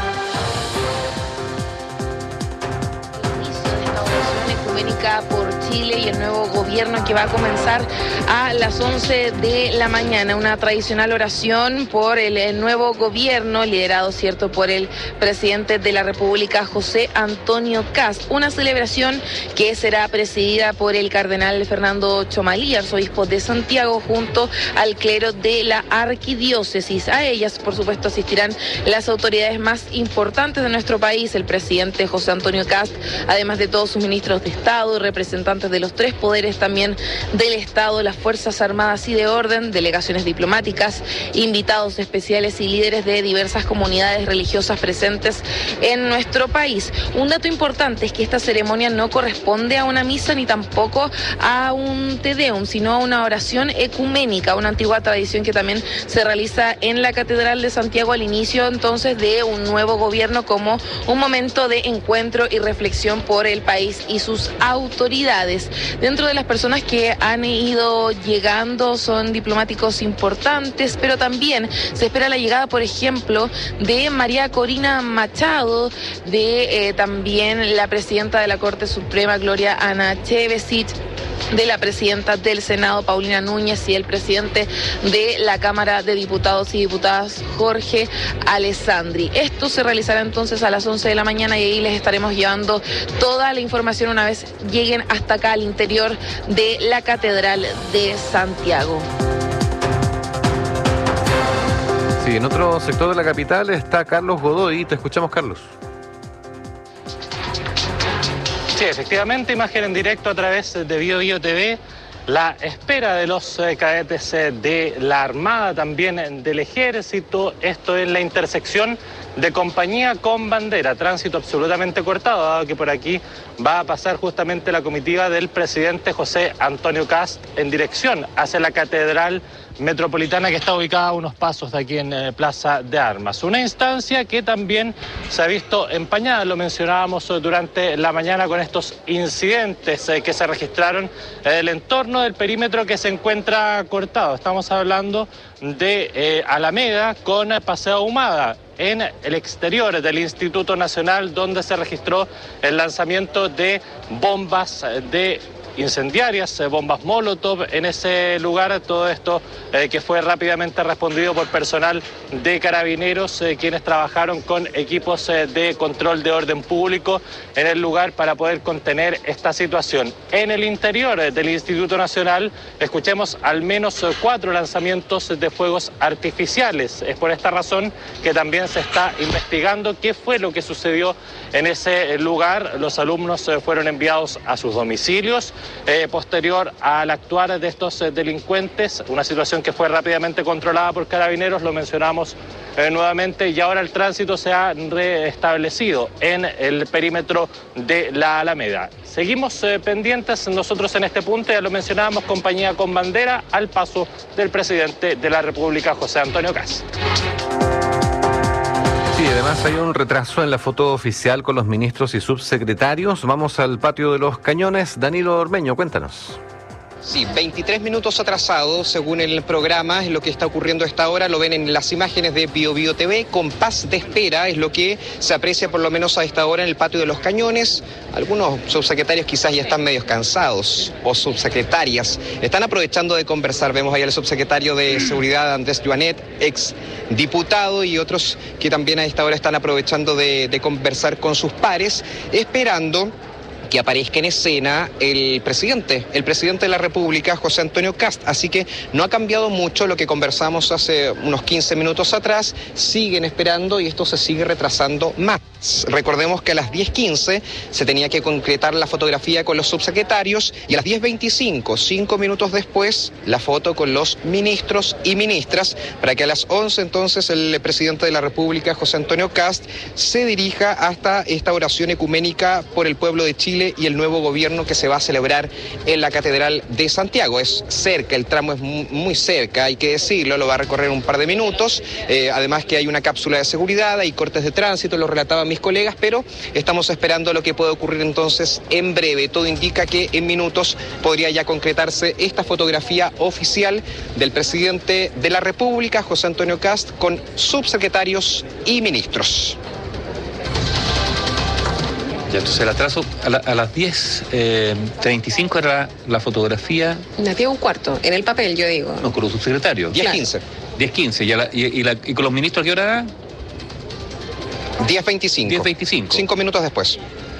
Por Chile y el nuevo gobierno que va a comenzar a las once de la mañana. Una tradicional oración por el, el nuevo gobierno liderado, cierto, por el presidente de la República, José Antonio Kast. Una celebración que será presidida por el cardenal Fernando Chomalí, arzobispo de Santiago, junto al clero de la arquidiócesis. A ellas, por supuesto, asistirán las autoridades más importantes de nuestro país, el presidente José Antonio Kast, además de todos sus ministros de Estado y representantes de los tres poderes también del Estado, las Fuerzas Armadas y de Orden, delegaciones diplomáticas, invitados especiales y líderes de diversas comunidades religiosas presentes en nuestro país. Un dato importante es que esta ceremonia no corresponde a una misa ni tampoco a un Te Deum, sino a una oración ecuménica, una antigua tradición que también se realiza en la Catedral de Santiago al inicio entonces de un nuevo gobierno, como un momento de encuentro y reflexión por el país y sus autoridades. Dentro de las personas que han ido llegando son diplomáticos importantes, pero también se espera la llegada, por ejemplo, de María Corina Machado, de eh, también la presidenta de la Corte Suprema, Gloria Ana Chevesic, de la presidenta del Senado, Paulina Núñez, y el presidente de la Cámara de Diputados y Diputadas, Jorge Alessandri. Esto se realizará entonces a las once de la mañana y ahí les estaremos llevando toda la información una vez lleguen hasta acá al interior de la Catedral de Santiago. Sí, en otro sector de la capital está Carlos Godoy. Te escuchamos, Carlos. Sí, efectivamente, imagen en directo a través de BioBio T V. La espera de los eh, cadetes eh, de la Armada, también eh, del Ejército. Esto es la intersección de Compañía con Bandera. Tránsito absolutamente cortado, dado que por aquí va a pasar justamente la comitiva del presidente José Antonio Kast en dirección hacia la Catedral Metropolitana, que está ubicada a unos pasos de aquí en eh, Plaza de Armas. Una instancia que también se ha visto empañada, lo mencionábamos durante la mañana con estos incidentes eh, que se registraron en el entorno del perímetro que se encuentra cortado. Estamos hablando de eh, Alameda con Paseo Ahumada, en el exterior del Instituto Nacional, donde se registró el lanzamiento de bombas de incendiarias, eh, bombas Molotov en ese lugar. Todo esto eh, que fue rápidamente respondido por personal de Carabineros, eh, quienes trabajaron con equipos eh, de control de orden público en el lugar para poder contener esta situación. En el interior eh, del Instituto Nacional escuchemos al menos eh, cuatro lanzamientos de fuegos artificiales. Es por esta razón que también se está investigando qué fue lo que sucedió en ese lugar. Los alumnos eh, fueron enviados a sus domicilios. Eh, posterior al actuar de estos eh, delincuentes, una situación que fue rápidamente controlada por Carabineros, lo mencionamos eh, nuevamente, y ahora el tránsito se ha restablecido en el perímetro de la Alameda. Seguimos eh, pendientes nosotros en este punto, ya lo mencionábamos, compañía con bandera, al paso del presidente de la República, José Antonio Kast. Sí, además hay un retraso en la foto oficial con los ministros y subsecretarios. Vamos al patio de los Cañones. Danilo Ormeño, cuéntanos. Sí, veintitrés minutos atrasado, según el programa, es lo que está ocurriendo a esta hora. Lo ven en las imágenes de Bio Bio T V. Compás de espera es lo que se aprecia por lo menos a esta hora en el patio de los Cañones. Algunos subsecretarios quizás ya están medio cansados, o subsecretarias. Están aprovechando de conversar. Vemos ahí al subsecretario de Seguridad, Andrés Joanet, ex diputado, y otros que también a esta hora están aprovechando de, de conversar con sus pares, esperando que aparezca en escena el presidente, el presidente de la República, José Antonio Kast. Así que no ha cambiado mucho lo que conversamos hace unos quince minutos atrás. Siguen esperando y esto se sigue retrasando más. Recordemos que a las diez quince se tenía que concretar la fotografía con los subsecretarios y a las diez veinticinco, cinco minutos después, la foto con los ministros y ministras, para que a las once entonces el presidente de la República, José Antonio Kast, se dirija hasta esta oración ecuménica por el pueblo de Chile y el nuevo gobierno que se va a celebrar en la Catedral de Santiago. Es cerca, el tramo es muy cerca, hay que decirlo, lo va a recorrer un par de minutos, eh, además que hay una cápsula de seguridad, hay cortes de tránsito, lo relataban mis colegas, pero estamos esperando lo que puede ocurrir entonces en breve. Todo indica que en minutos podría ya concretarse esta fotografía oficial del presidente de la República, José Antonio Kast, con subsecretarios y ministros. Ya, entonces el atraso a, la, a las diez treinta y cinco era la fotografía. Una diez un cuarto, en el papel yo digo. No, con los subsecretarios. diez quince. diez quince, y, a la, y, y, la, y con los ministros, ¿a qué hora era? diez veinticinco. diez veinticinco. Cinco minutos después.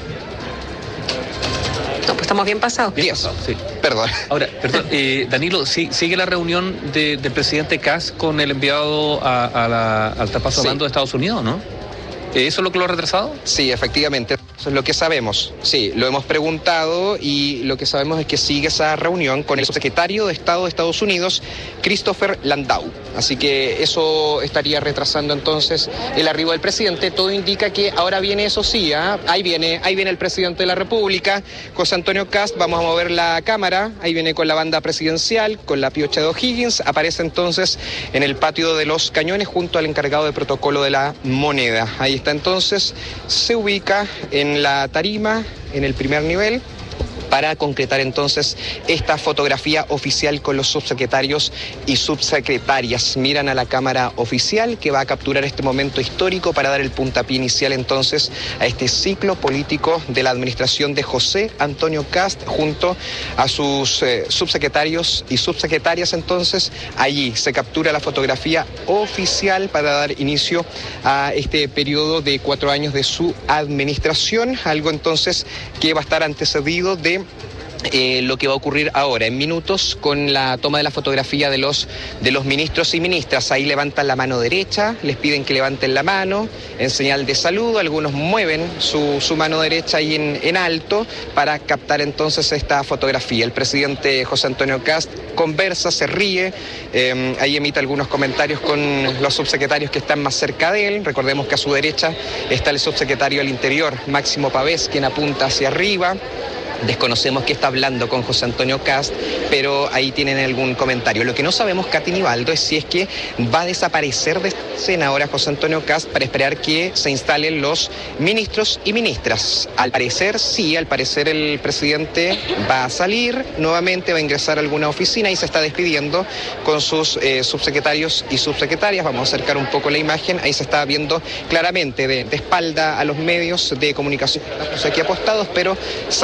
No, pues estamos bien pasados. diez. Pasado, sí. Perdón. Ahora, perdón, eh, Danilo, ¿sí, ¿sigue la reunión de, del presidente Kast con el enviado a, a la, al traspaso de mando de Estados Unidos, no? ¿Eso es lo que lo ha retrasado? Sí, efectivamente. Eso es lo que sabemos. Sí, lo hemos preguntado y lo que sabemos es que sigue esa reunión con el subsecretario de Estado de Estados Unidos, Christopher Landau. Así que eso estaría retrasando entonces el arribo del presidente. Todo indica que ahora viene, eso sí, ¿eh? ahí viene, ahí viene el presidente de la República, José Antonio Kast. Vamos a mover la cámara. Ahí viene con la banda presidencial, con la piocha de O'Higgins. Aparece entonces en el patio de los Cañones junto al encargado de protocolo de la moneda. Ahí está entonces, se ubica en la tarima, en el primer nivel, para concretar entonces esta fotografía oficial con los subsecretarios y subsecretarias. Miran a la cámara oficial que va a capturar este momento histórico para dar el puntapié inicial entonces a este ciclo político de la administración de José Antonio Kast junto a sus eh, subsecretarios y subsecretarias. Entonces allí se captura la fotografía oficial para dar inicio a este periodo de cuatro años de su administración, algo entonces que va a estar antecedido de Eh, lo que va a ocurrir ahora en minutos con la toma de la fotografía de los, de los ministros y ministras. Ahí levantan la mano derecha, les piden que levanten la mano en señal de saludo. Algunos mueven su, su mano derecha ahí en, en alto para captar entonces esta fotografía. El presidente José Antonio Kast conversa, se ríe, eh, ahí emite algunos comentarios con los subsecretarios que están más cerca de él. Recordemos que a su derecha está el subsecretario del Interior, Máximo Pavés, quien apunta hacia arriba. Desconocemos que está hablando con José Antonio Kast, pero ahí tienen algún comentario. Lo que no sabemos, Katy Nivaldo, es si es que va a desaparecer de escena ahora José Antonio Kast para esperar que se instalen los ministros y ministras. Al parecer sí, al parecer el presidente va a salir nuevamente, va a ingresar a alguna oficina y se está despidiendo con sus eh, subsecretarios y subsecretarias. Vamos a acercar un poco la imagen, ahí se está viendo claramente de, de espalda a los medios de comunicación, aquí apostados, pero saludando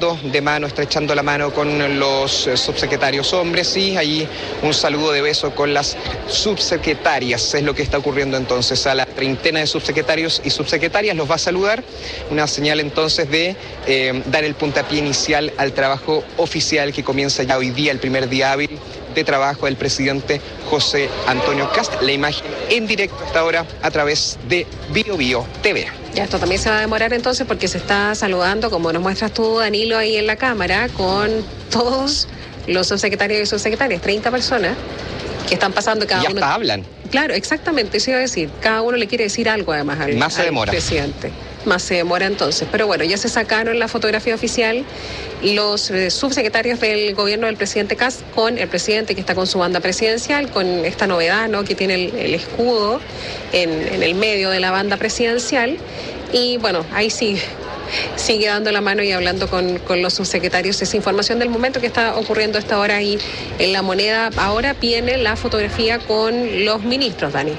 saludando de mano, estrechando la mano con los eh, subsecretarios hombres y ahí un saludo de beso con las subsecretarias. Es lo que está ocurriendo entonces. A la treintena de subsecretarios y subsecretarias los va a saludar. Una señal entonces de eh, dar el puntapié inicial al trabajo oficial que comienza ya hoy día, el primer día hábil de trabajo del presidente José Antonio Kast. La imagen en directo hasta ahora a través de Bio Bio T V. Ya, esto también se va a demorar entonces porque se está saludando, como nos muestras tú, Danilo, ahí en la cámara, con todos los subsecretarios y subsecretarias, treinta personas que están pasando cada y uno. hasta hablan. Claro, exactamente, eso iba a decir. Cada uno le quiere decir algo además al, Más se al demora. presidente. Más se demora entonces. Pero bueno, ya se sacaron la fotografía oficial los eh, subsecretarios del gobierno del presidente Kast con el presidente que está con su banda presidencial, con esta novedad, ¿no?, que tiene el, el escudo en, en el medio de la banda presidencial. Y bueno, ahí sí sigue dando la mano y hablando con, con los subsecretarios. Esa información del momento que está ocurriendo a esta hora ahí en La Moneda. Ahora viene la fotografía con los ministros, Dani.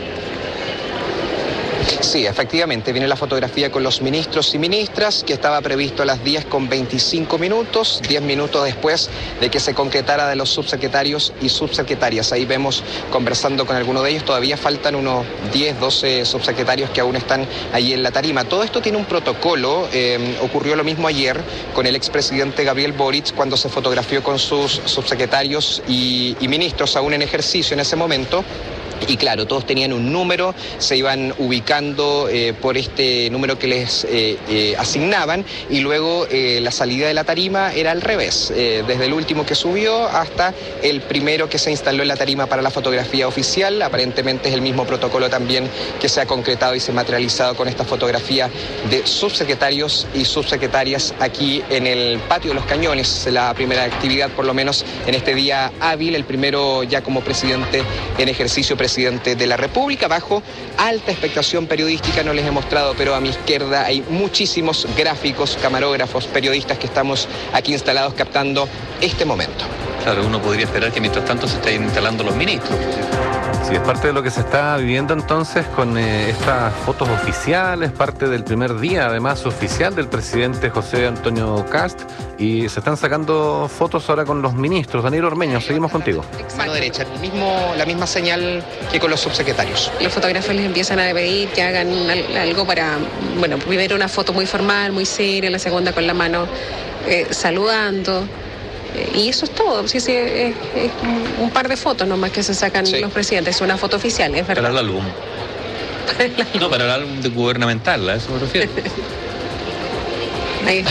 Sí, efectivamente, viene la fotografía con los ministros y ministras, que estaba previsto a las diez con veinticinco minutos, diez minutos después de que se concretara de los subsecretarios y subsecretarias. Ahí vemos conversando con alguno de ellos, todavía faltan unos diez, doce subsecretarios que aún están ahí en la tarima. Todo esto tiene un protocolo, eh, ocurrió lo mismo ayer con el expresidente Gabriel Boric cuando se fotografió con sus subsecretarios y, y ministros aún en ejercicio en ese momento. Y claro, todos tenían un número, se iban ubicando eh, por este número que les eh, eh, asignaban y luego eh, la salida de la tarima era al revés, eh, desde el último que subió hasta el primero que se instaló en la tarima para la fotografía oficial. Aparentemente es el mismo protocolo también que se ha concretado y se ha materializado con esta fotografía de subsecretarios y subsecretarias aquí en el Patio de los Cañones, la primera actividad por lo menos en este día hábil, el primero ya como presidente en ejercicio, presidente de la República, bajo alta expectación periodística. No les he mostrado, pero a mi izquierda hay muchísimos gráficos, camarógrafos, periodistas que estamos aquí instalados captando este momento. Claro, uno podría esperar que mientras tanto se estén instalando los ministros. Sí, es parte de lo que se está viviendo entonces con eh, estas fotos oficiales, parte del primer día además oficial del presidente José Antonio Kast, y se están sacando fotos ahora con los ministros. Danilo Ormeño, seguimos contigo. Mano derecha, el mismo, la misma señal que con los subsecretarios. Los fotógrafos les empiezan a pedir que hagan al, algo para, bueno, primero una foto muy formal, muy seria, la segunda con la mano eh, saludando. Y eso es todo, sí, sí, es, es un par de fotos nomás que se sacan sí. los presidentes, una foto oficial, es verdad. Para el álbum. Para el álbum. No, para el álbum de gubernamental, a eso me refiero. Ahí está.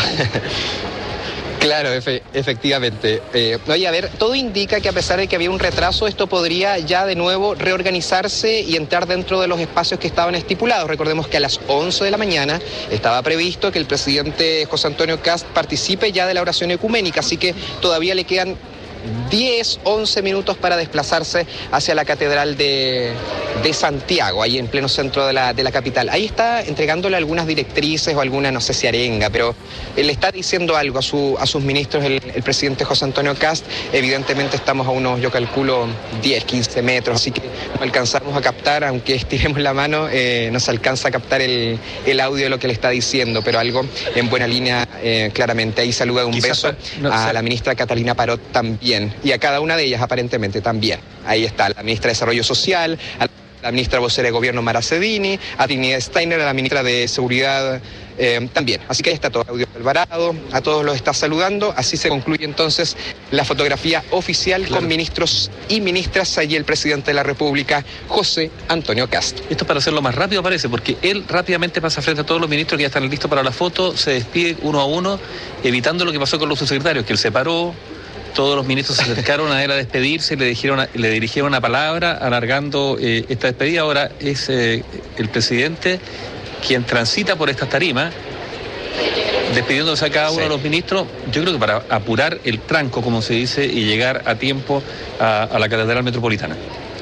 Claro, efe, efectivamente. Eh, oye, a ver, todo indica que a pesar de que había un retraso, esto podría ya de nuevo reorganizarse y entrar dentro de los espacios que estaban estipulados. Recordemos que a las once de la mañana estaba previsto que el presidente José Antonio Kast participe ya de la oración ecuménica, así que todavía le quedan diez, once minutos para desplazarse hacia la Catedral de, de Santiago, ahí en pleno centro de la, de la capital. Ahí está entregándole algunas directrices o alguna, no sé si arenga, pero él está diciendo algo a, su, a sus ministros, el, el presidente José Antonio Kast. Evidentemente estamos a unos, yo calculo, diez, quince metros, así que no alcanzamos a captar, aunque estiremos la mano, eh, no se alcanza a captar el, el audio de lo que le está diciendo, pero algo en buena línea, eh, claramente. Ahí saluda un Quizás beso no, a la ministra Catalina Parot también. Y a cada una de ellas aparentemente también. Ahí está la ministra de Desarrollo Social, a la ministra vocera de Gobierno Mara Cedini, a Trinidad Steiner, a la ministra de Seguridad eh, también. Así que ahí está todo. Claudio Alvarado, a todos los está saludando. Así se concluye entonces la fotografía oficial claro. con ministros y ministras. Allí el presidente de la República, José Antonio Kast. Esto es para hacerlo más rápido parece, porque él rápidamente pasa frente a todos los ministros que ya están listos para la foto, se despide uno a uno, evitando lo que pasó con los subsecretarios, que él se paró. Todos los ministros se acercaron a él a despedirse y le, dijeron, le dirigieron una palabra alargando eh, esta despedida. Ahora es eh, el presidente quien transita por estas tarimas, despidiéndose a cada uno sí. de los ministros, yo creo que para apurar el tranco, como se dice, y llegar a tiempo a, a la Catedral Metropolitana.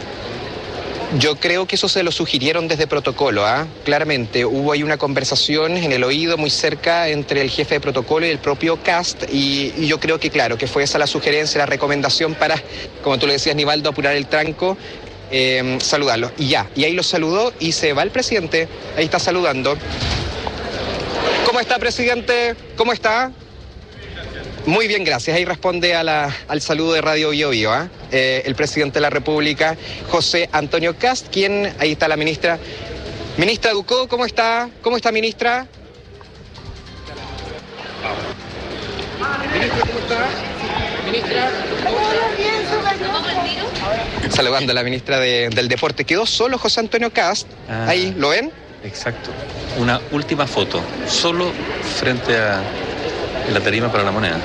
Yo creo que eso se lo sugirieron desde protocolo, ¿ah? ¿eh? Claramente, hubo ahí una conversación en el oído muy cerca entre el jefe de protocolo y el propio Kast, y, y yo creo que claro, que fue esa la sugerencia, la recomendación para, como tú le decías, Nivaldo, apurar el tranco, eh, saludarlo. Y ya, y ahí lo saludó y se va el presidente, ahí está saludando. ¿Cómo está, presidente? ¿Cómo está? Muy bien, gracias. Ahí responde a la, al saludo de Radio Bio Bio, ¿eh? Eh, el presidente de la República, José Antonio Kast, quien, ahí está la ministra. Ministra Ducó, ¿cómo está? ¿Cómo está, ministra? Ministra, ¿cómo está? Ministra, saludando a la ministra de, del Deporte. Quedó solo José Antonio Kast. Ah, ahí, ¿lo ven? Exacto. Una última foto, solo frente a la tarima para la moneda.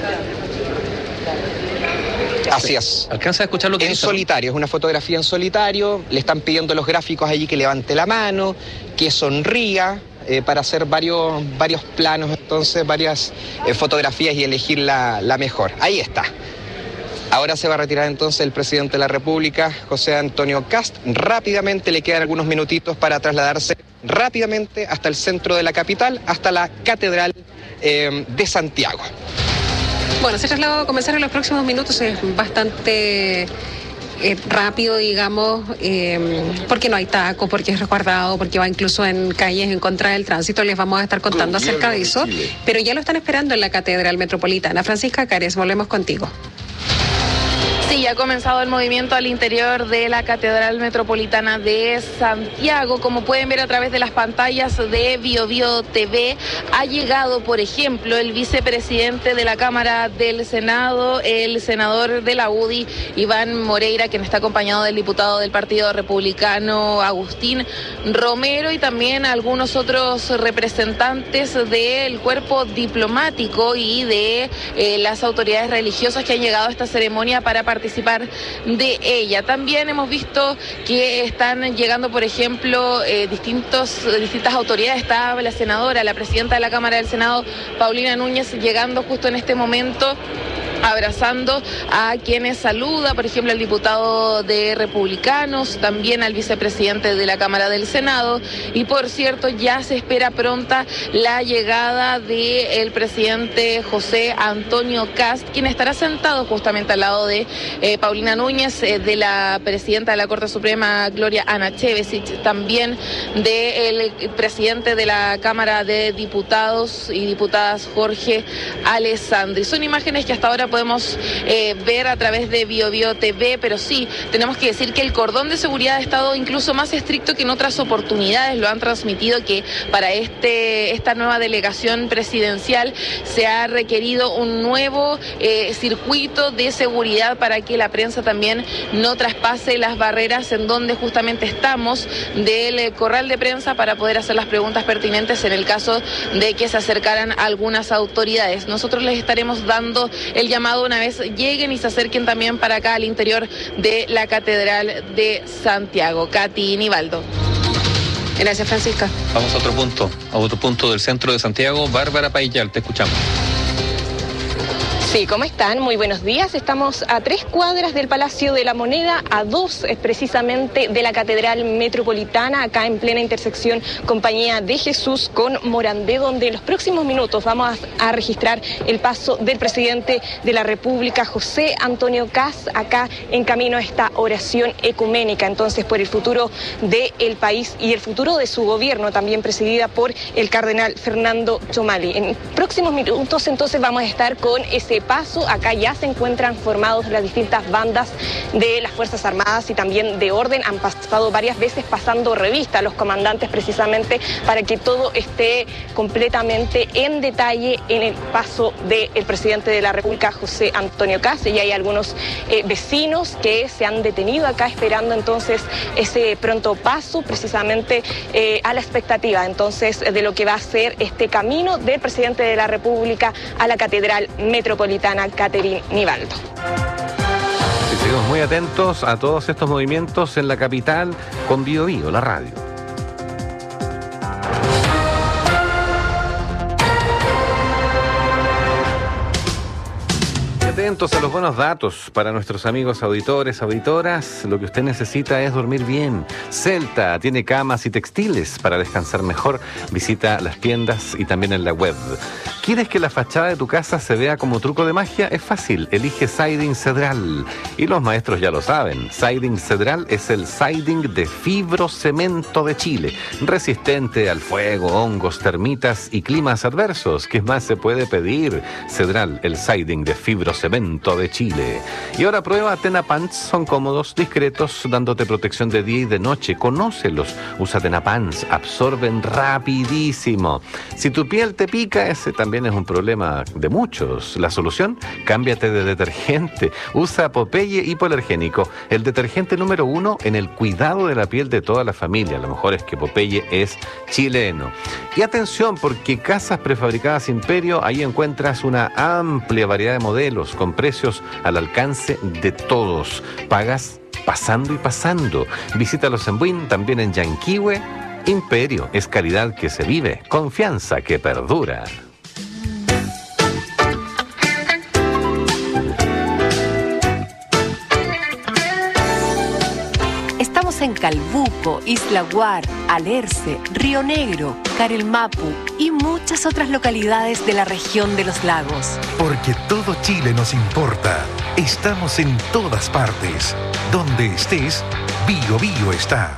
Así es. ¿Alcanza a escuchar lo que En dice? solitario, es una fotografía en solitario. Le están pidiendo los gráficos allí que levante la mano, que sonría. Eh, para hacer varios, varios planos, entonces varias eh, fotografías y elegir la, la mejor. Ahí está. Ahora se va a retirar entonces el presidente de la República, José Antonio Kast. Rápidamente le quedan algunos minutitos para trasladarse rápidamente hasta el centro de la capital, hasta la Catedral eh, de Santiago. Bueno, ese traslado va a comenzar en los próximos minutos, es bastante... Eh, rápido, digamos, eh, porque no hay taco, porque es resguardado, porque va incluso en calles en contra del tránsito. Les vamos a estar contando acerca de eso, pero ya lo están esperando en la Catedral Metropolitana. Francisca Cares, volvemos contigo. Sí, ya ha comenzado el movimiento al interior de la Catedral Metropolitana de Santiago. Como pueden ver a través de las pantallas de Bio Bio T V, ha llegado, por ejemplo, el vicepresidente de la Cámara del Senado, el senador de la U D I, Iván Moreira, quien está acompañado del diputado del Partido Republicano, Agustín Romero, y también algunos otros representantes del cuerpo diplomático y de eh, las autoridades religiosas que han llegado a esta ceremonia para participar participar de ella. También hemos visto que están llegando, por ejemplo, eh, distintos, distintas autoridades. Está la senadora, la presidenta de la Cámara del Senado, Paulina Núñez, llegando justo en este momento, abrazando a quienes saluda, por ejemplo, al diputado de Republicanos, también al vicepresidente de la Cámara del Senado, y por cierto ya se espera pronta la llegada del presidente José Antonio Kast, quien estará sentado justamente al lado de eh, Paulina Núñez, eh, de la presidenta de la Corte Suprema, Gloria Ana Chevesic, también del presidente de la Cámara de Diputados y Diputadas, Jorge Alessandri. Son imágenes que hasta ahora podemos eh, ver a través de Bio Bio T V, pero sí, tenemos que decir que el cordón de seguridad ha estado incluso más estricto que en otras oportunidades. Lo han transmitido que para este esta nueva delegación presidencial se ha requerido un nuevo eh, circuito de seguridad para que la prensa también no traspase las barreras en donde justamente estamos del eh, corral de prensa para poder hacer las preguntas pertinentes en el caso de que se acercaran algunas autoridades. Nosotros les estaremos dando el llamado una vez lleguen y se acerquen también para acá al interior de la Catedral de Santiago. Katy Nivaldo. Gracias, Francisca. Vamos a otro punto, a otro punto del centro de Santiago. Bárbara Paillal, te escuchamos. Sí, ¿cómo están? Muy buenos días. Estamos a tres cuadras del Palacio de la Moneda, a dos eh, precisamente de la Catedral Metropolitana, acá en plena intersección Compañía de Jesús con Morandé, donde en los próximos minutos vamos a, a registrar el paso del presidente de la República, José Antonio Kast, acá en camino a esta oración ecuménica, entonces por el futuro del país y el futuro de su gobierno, también presidida por el cardenal Fernando Chomali. En próximos minutos entonces vamos a estar con ese paso. Acá ya se encuentran formados las distintas bandas de las Fuerzas Armadas y también de orden. Han pasado varias veces pasando revista a los comandantes precisamente para que todo esté completamente en detalle en el paso del presidente de la República, José Antonio Kast. Y hay algunos eh, vecinos que se han detenido acá esperando entonces ese pronto paso, precisamente eh, a la expectativa entonces de lo que va a ser este camino del presidente de la República a la Catedral Metropolitana. Catherine Nivaldo. Sí, seguimos muy atentos a todos estos movimientos en la capital con Bio Bio, la radio. atentos a los buenos datos para nuestros amigos auditores, auditoras. Lo que usted necesita es dormir bien. Celta tiene camas y textiles para descansar mejor. Visita las tiendas y también en la web. ¿Quieres que la fachada de tu casa se vea como truco de magia? Es fácil. Elige Siding Cedral. Y los maestros ya lo saben. Siding Cedral es el siding de fibrocemento de Chile. Resistente al fuego, hongos, termitas y climas adversos. ¿Qué más se puede pedir? Cedral, el siding de fibrocemento de Chile. Y ahora prueba Tenapants. Son cómodos, discretos, dándote protección de día y de noche. Conócelos. Usa Tenapants. Absorben rapidísimo. Si tu piel te pica, ese también es un problema de muchos. La solución, cámbiate de detergente. Usa Popeye hipoalergénico, el detergente número uno en el cuidado de la piel de toda la familia. Lo mejor es que Popeye es chileno. Y atención, porque Casas Prefabricadas Imperio, ahí encuentras una amplia variedad de modelos con precios al alcance de todos. Pagas pasando y pasando. Visítalos en Buin, también en Yanquihue. Imperio es calidad que se vive, confianza que perdura. En Calbuco, Isla Guar, Alerce, Río Negro, Carelmapu y muchas otras localidades de la región de los lagos. Porque todo Chile nos importa. Estamos en todas partes. Donde estés, Bio Bio está.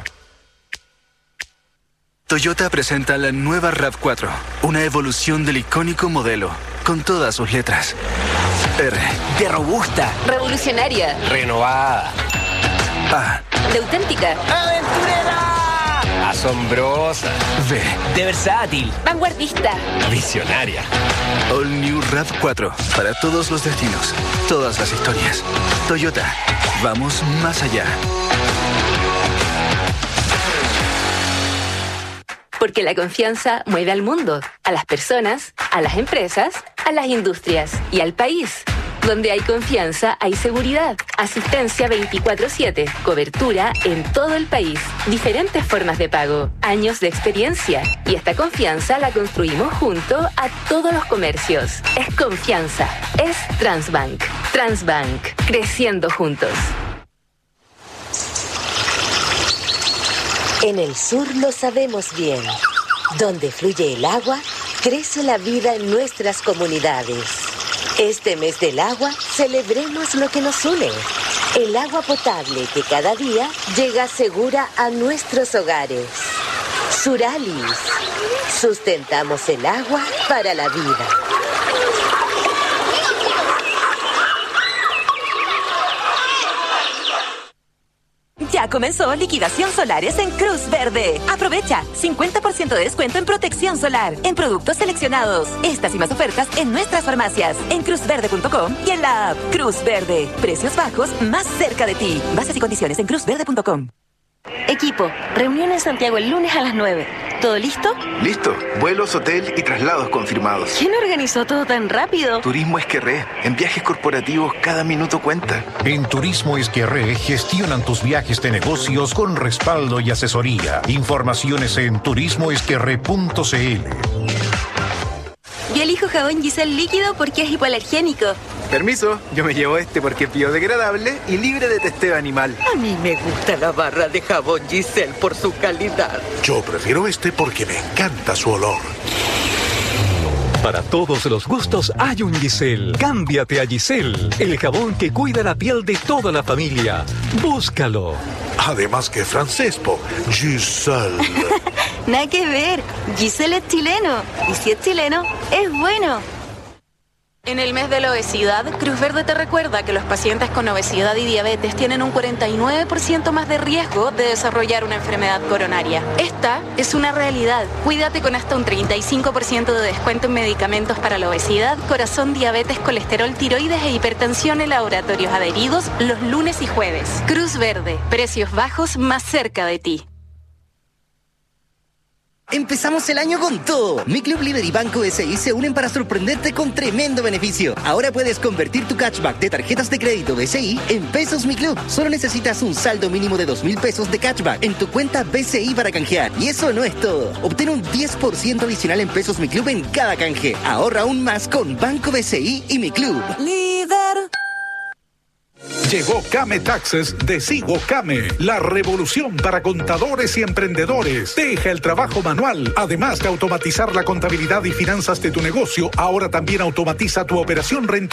Toyota presenta la nueva RAV cuatro, una evolución del icónico modelo, con todas sus letras. R. De robusta. Revolucionaria. Renovada. A. De auténtica. ¡Aventurera! Asombrosa. V. De versátil. Vanguardista. Visionaria. All New RAV cuatro. Para todos los destinos. Todas las historias. Toyota. Vamos más allá. Porque la confianza mueve al mundo. A las personas, a las empresas, a las industrias y al país. Donde hay confianza, hay seguridad. Asistencia veinticuatro siete. Cobertura en todo el país. Diferentes formas de pago. Años de experiencia. Y esta confianza la construimos junto a todos los comercios. Es confianza. Es Transbank. Transbank. Creciendo juntos. En el sur lo sabemos bien. Donde fluye el agua, crece la vida en nuestras comunidades. Este mes del agua, celebremos lo que nos une. El agua potable que cada día llega segura a nuestros hogares. Suralis. Sustentamos el agua para la vida. Ya comenzó liquidación solares en Cruz Verde. Aprovecha cincuenta por ciento de descuento en protección solar, en productos seleccionados. Estas y más ofertas en nuestras farmacias, en cruz verde punto com y en la app Cruz Verde. Precios bajos más cerca de ti. Bases y condiciones en cruz verde punto com. Equipo, reunión en Santiago el lunes a las nueve. ¿Todo listo? Listo. Vuelos, hotel y traslados confirmados. ¿Quién organizó todo tan rápido? Turismo Esquerré. En viajes corporativos cada minuto cuenta. En Turismo Esquerré gestionan tus viajes de negocios con respaldo y asesoría. Informaciones en turismo esquerré punto c l. Yo elijo jabón Giselle líquido porque es hipoalergénico. Permiso, yo me llevo este porque es biodegradable y libre de testeo animal. A mí me gusta la barra de jabón Giselle por su calidad. Yo prefiero este porque me encanta su olor. Para todos los gustos hay un Giselle. Cámbiate a Giselle, el jabón que cuida la piel de toda la familia. Búscalo. Además que francés, po. Giselle. Nada que ver. Giselle es chileno. Y si es chileno, es bueno. En el mes de la obesidad, Cruz Verde te recuerda que los pacientes con obesidad y diabetes tienen un cuarenta y nueve por ciento más de riesgo de desarrollar una enfermedad coronaria. Esta es una realidad. Cuídate con hasta un treinta y cinco por ciento de descuento en medicamentos para la obesidad, corazón, diabetes, colesterol, tiroides e hipertensión en laboratorios adheridos los lunes y jueves. Cruz Verde, precios bajos más cerca de ti. Empezamos el año con todo. Mi Club Líder y Banco B C I se unen para sorprenderte con tremendo beneficio. Ahora puedes convertir tu cashback de tarjetas de crédito B C I en pesos Mi Club. Solo necesitas un saldo mínimo de dos mil pesos de cashback en tu cuenta B C I para canjear. Y eso no es todo. Obtén un diez por ciento adicional en pesos Mi Club en cada canje. Ahorra aún más con Banco B C I y Mi Club. Líder. Llegó Kame Taxes de Sigo Kame, la revolución para contadores y emprendedores. Deja el trabajo manual. Además de automatizar la contabilidad y finanzas de tu negocio, ahora también automatiza tu operación rentable